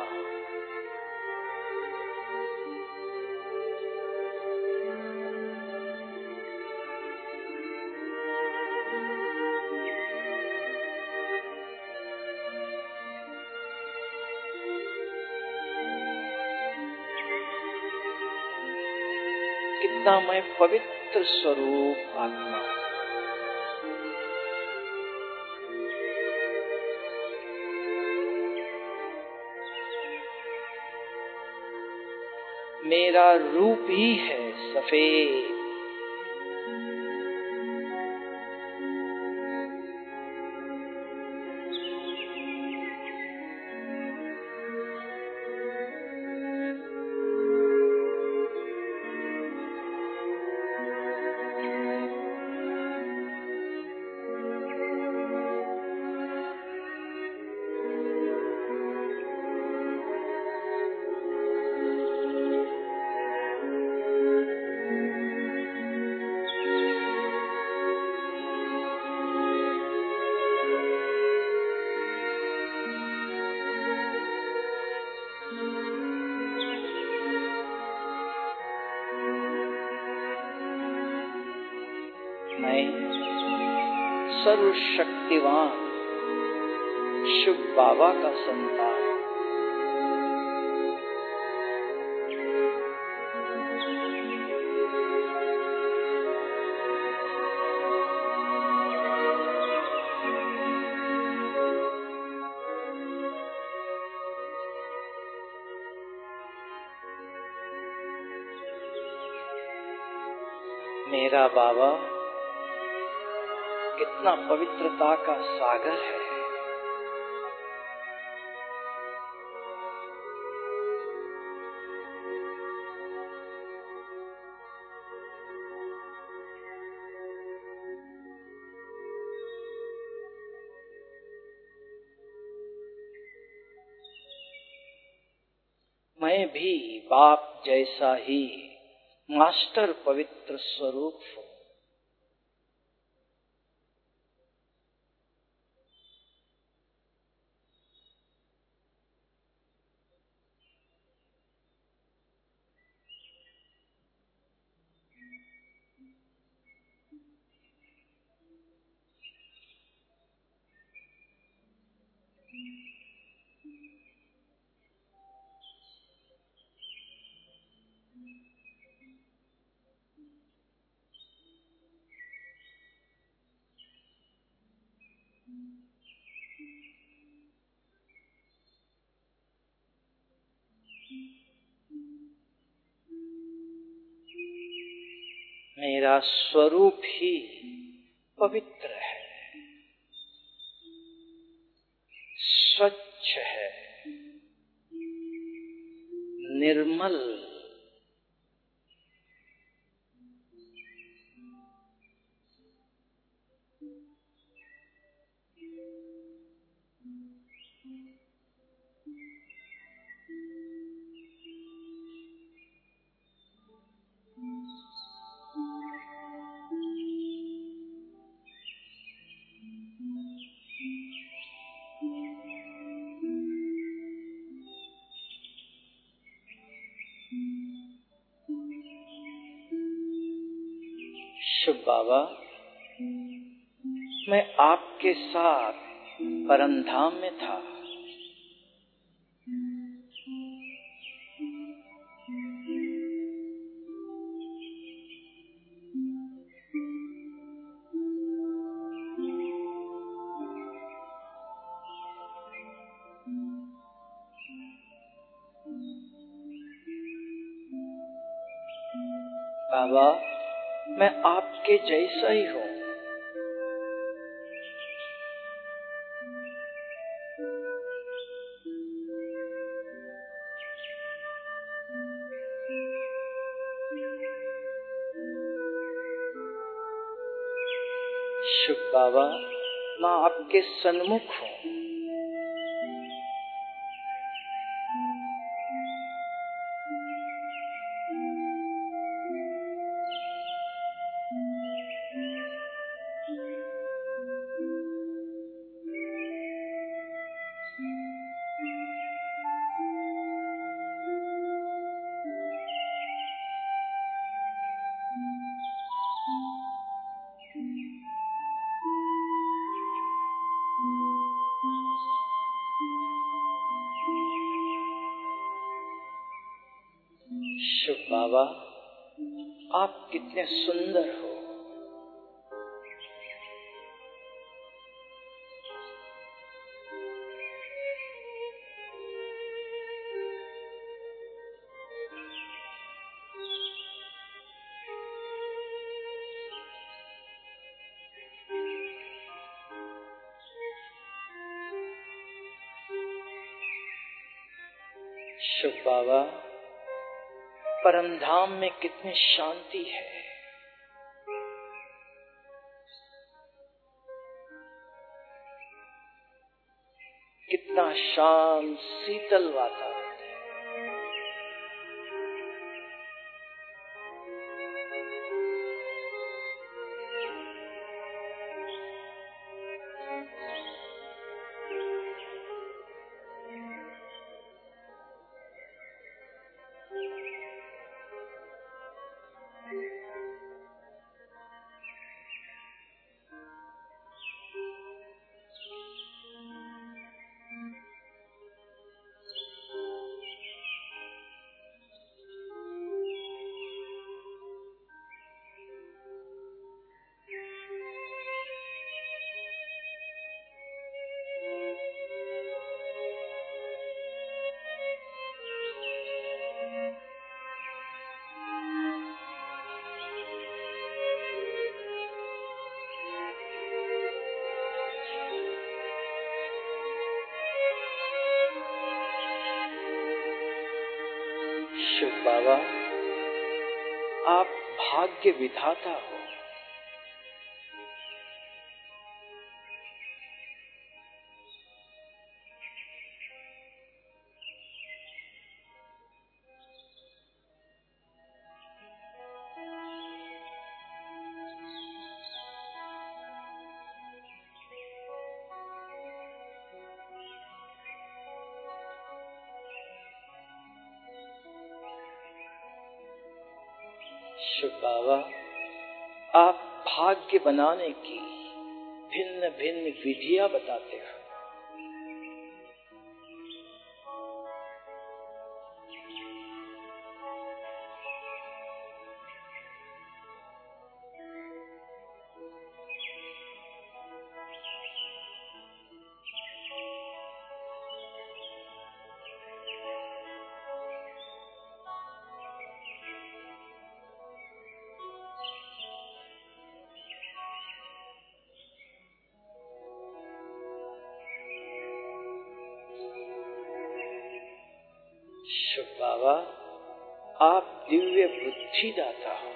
कितना मैं पवित्र स्वरूप आत्मा मेरा रूप ही है सफेद। सर्वशक्तिवान शिव बाबा का संतान मेरा बाबा कितना पवित्रता का सागर है। मैं भी बाप जैसा ही मास्टर पवित्र स्वरूप हूं। मेरा स्वरूप ही पवित्र है, स्वच्छ है, निर्मल। शुभ बाबा, मैं आपके साथ परमधाम में था। बाबा, मैं आपके जैसा ही हूँ। शुभ बाबा, मैं आपके सन्मुख हूँ। शुभ बाबा, आप कितने सुंदर हो। शुभ बाबा, परमधाम में कितनी शांति है। कितना शांत शीतल वातावरण है। शुभ बाबा, आप भाग्य विधाता हो। शुभ बाबा, आप भाग्य बनाने की भिन्न भिन्न विधियां बताते हो। शिव बाबा, आप दिव्य बुद्धि दाता हो।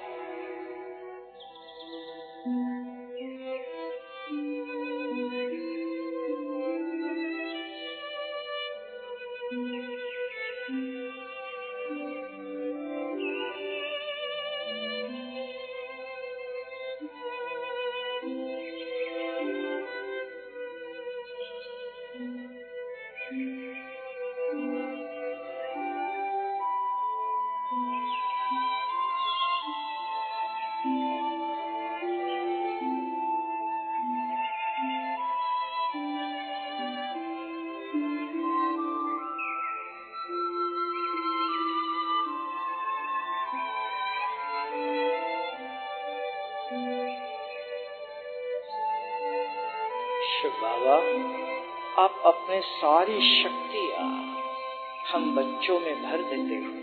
शिव बाबा, आप अपने सारी शक्तियां हम बच्चों में भर देते हो।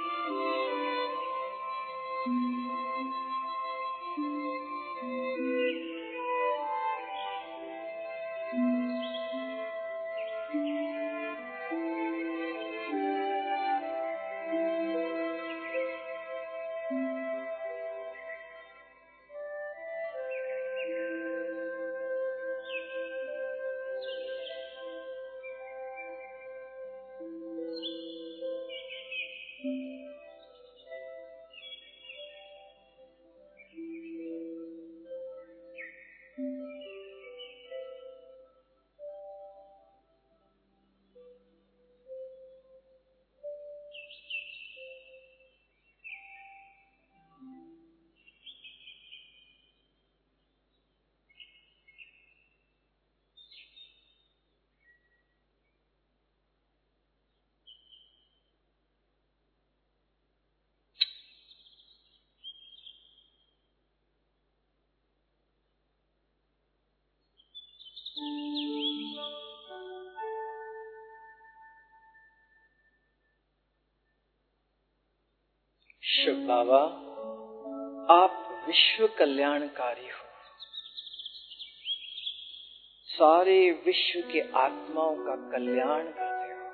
शिव बाबा, आप विश्व कल्याणकारी हो। सारे विश्व के आत्माओं का कल्याण करते हो।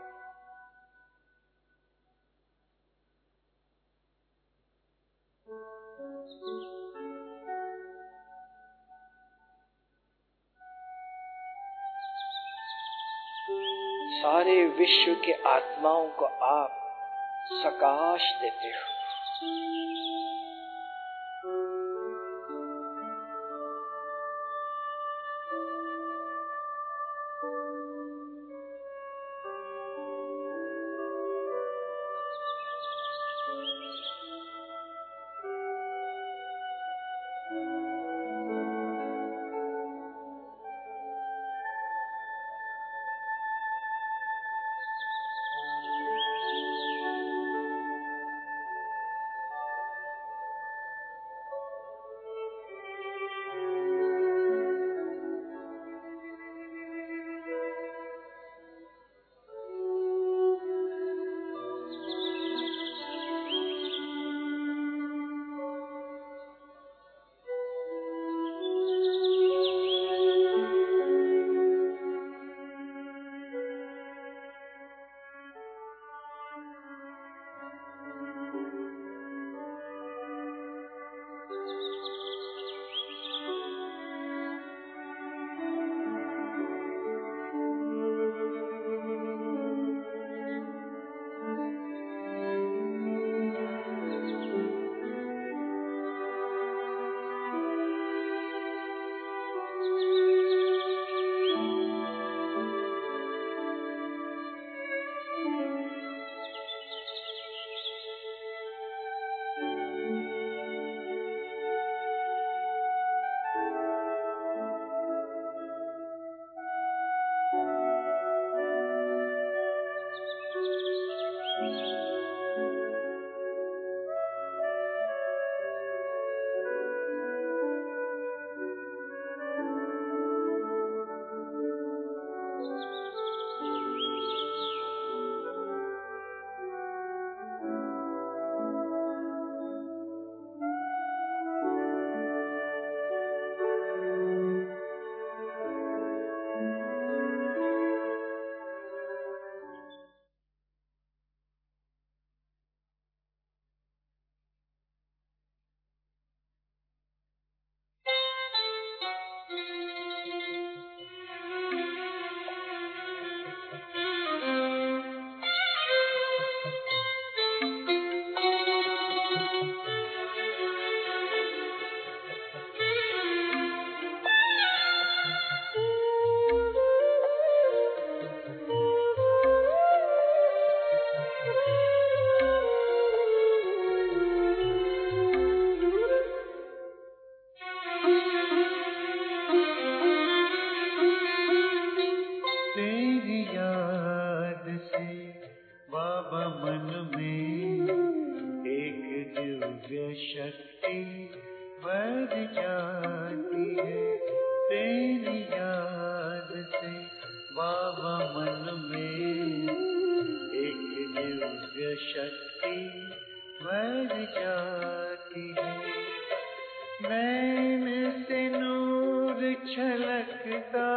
सारे विश्व के आत्माओं को आप सकाश देते हो। छलकता,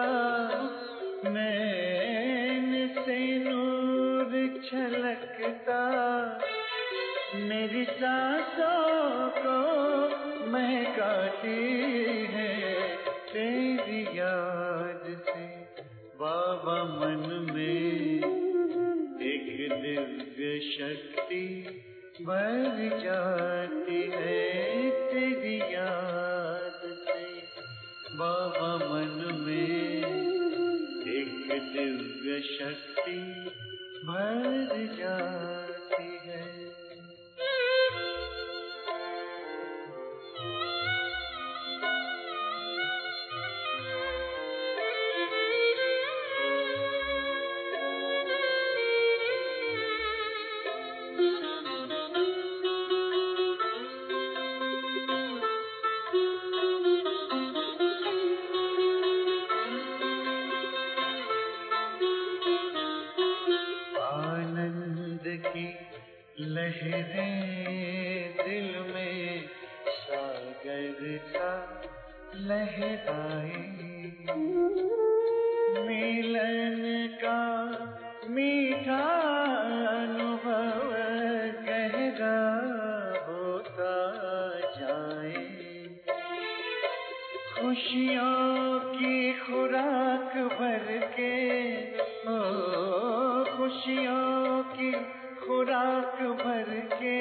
नैन से नूर छलकता, मेरी सांसों को महकाती है तेरी याद से। बाबा मन में एक दिव्य शक्ति भर जाती है तेरी याद से। बाबा मन में एक दिव्य शक्ति भर जाती है। लहरें दिल में सागर सा लहराए, मिलन का मीठा अनुभव गहरा होता जाए। खुशियों की खुराक भर के, ओ खुशियों की खुराक भर के,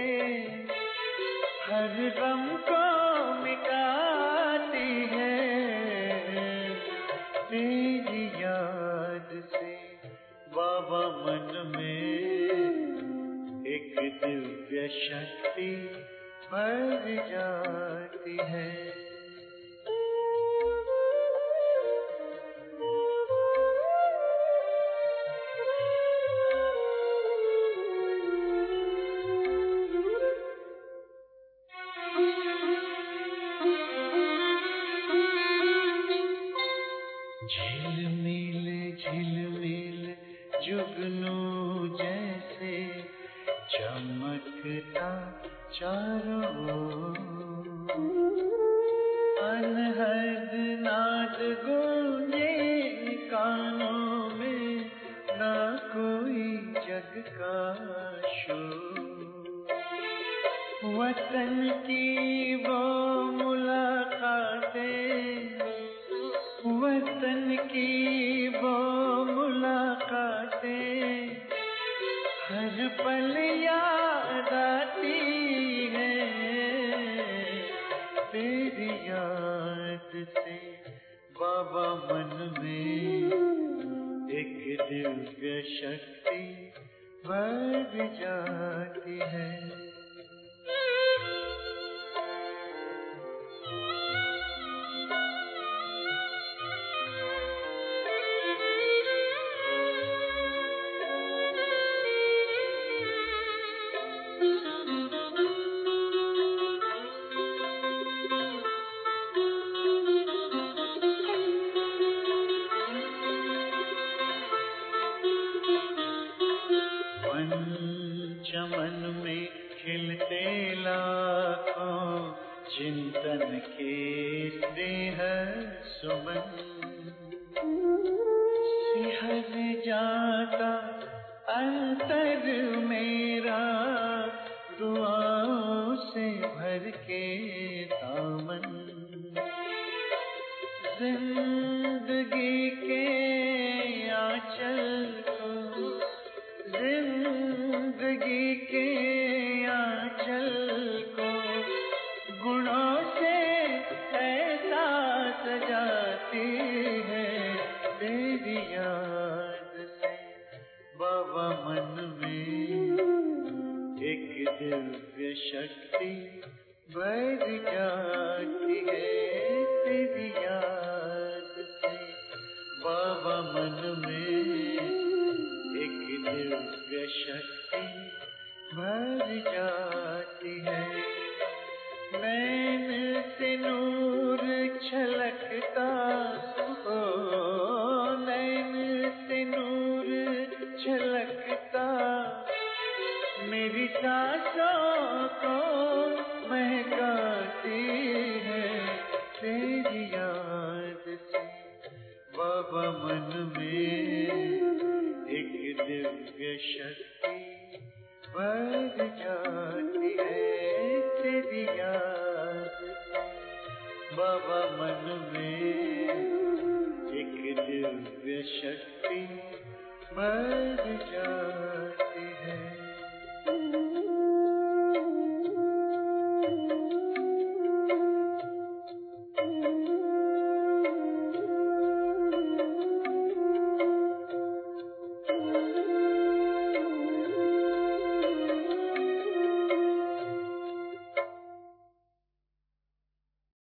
हर गम को मिटाती है तेरी याद से। बाबा मन में एक दिव्य शक्ति भर जाती है। झिलमिल झिलमिल जुगनू जैसे चमकता चारों ओर, अनहद नाद गूंजे कानों में, ना कोई जग का शोर। वतन की वो मुलाकातें, वतन की वो मुलाकातें, हर पल याद आती है तेरी याद से। बाबा मन में एक दिव्य शक्ति भर जाती है। चमन में खिलते लाखों चिंतन के स्नेह सुमन, सिहर जाता अंतर मेरा दुआओं से भर के दामन। जिंदगी के आंचल को, जिंदगी के आंचल को गुणों से ऐसा सजाती है तेरी याद से। बाबा मन में एक दिव्य शक्ति भर जाती है तेरी याद से। बाबा मन में एक दिव्य शक्ति भर जाती है। नैन से नूर छलकता, ओ नैन से नूर छलकता, मेरी सांसों को महकाती है तेरी याद से। बाबा मन में एक दिव्य शक्ति बढ़ जाती है तेरी याद। बाबा मन में एक दिव्य शक्ति बढ़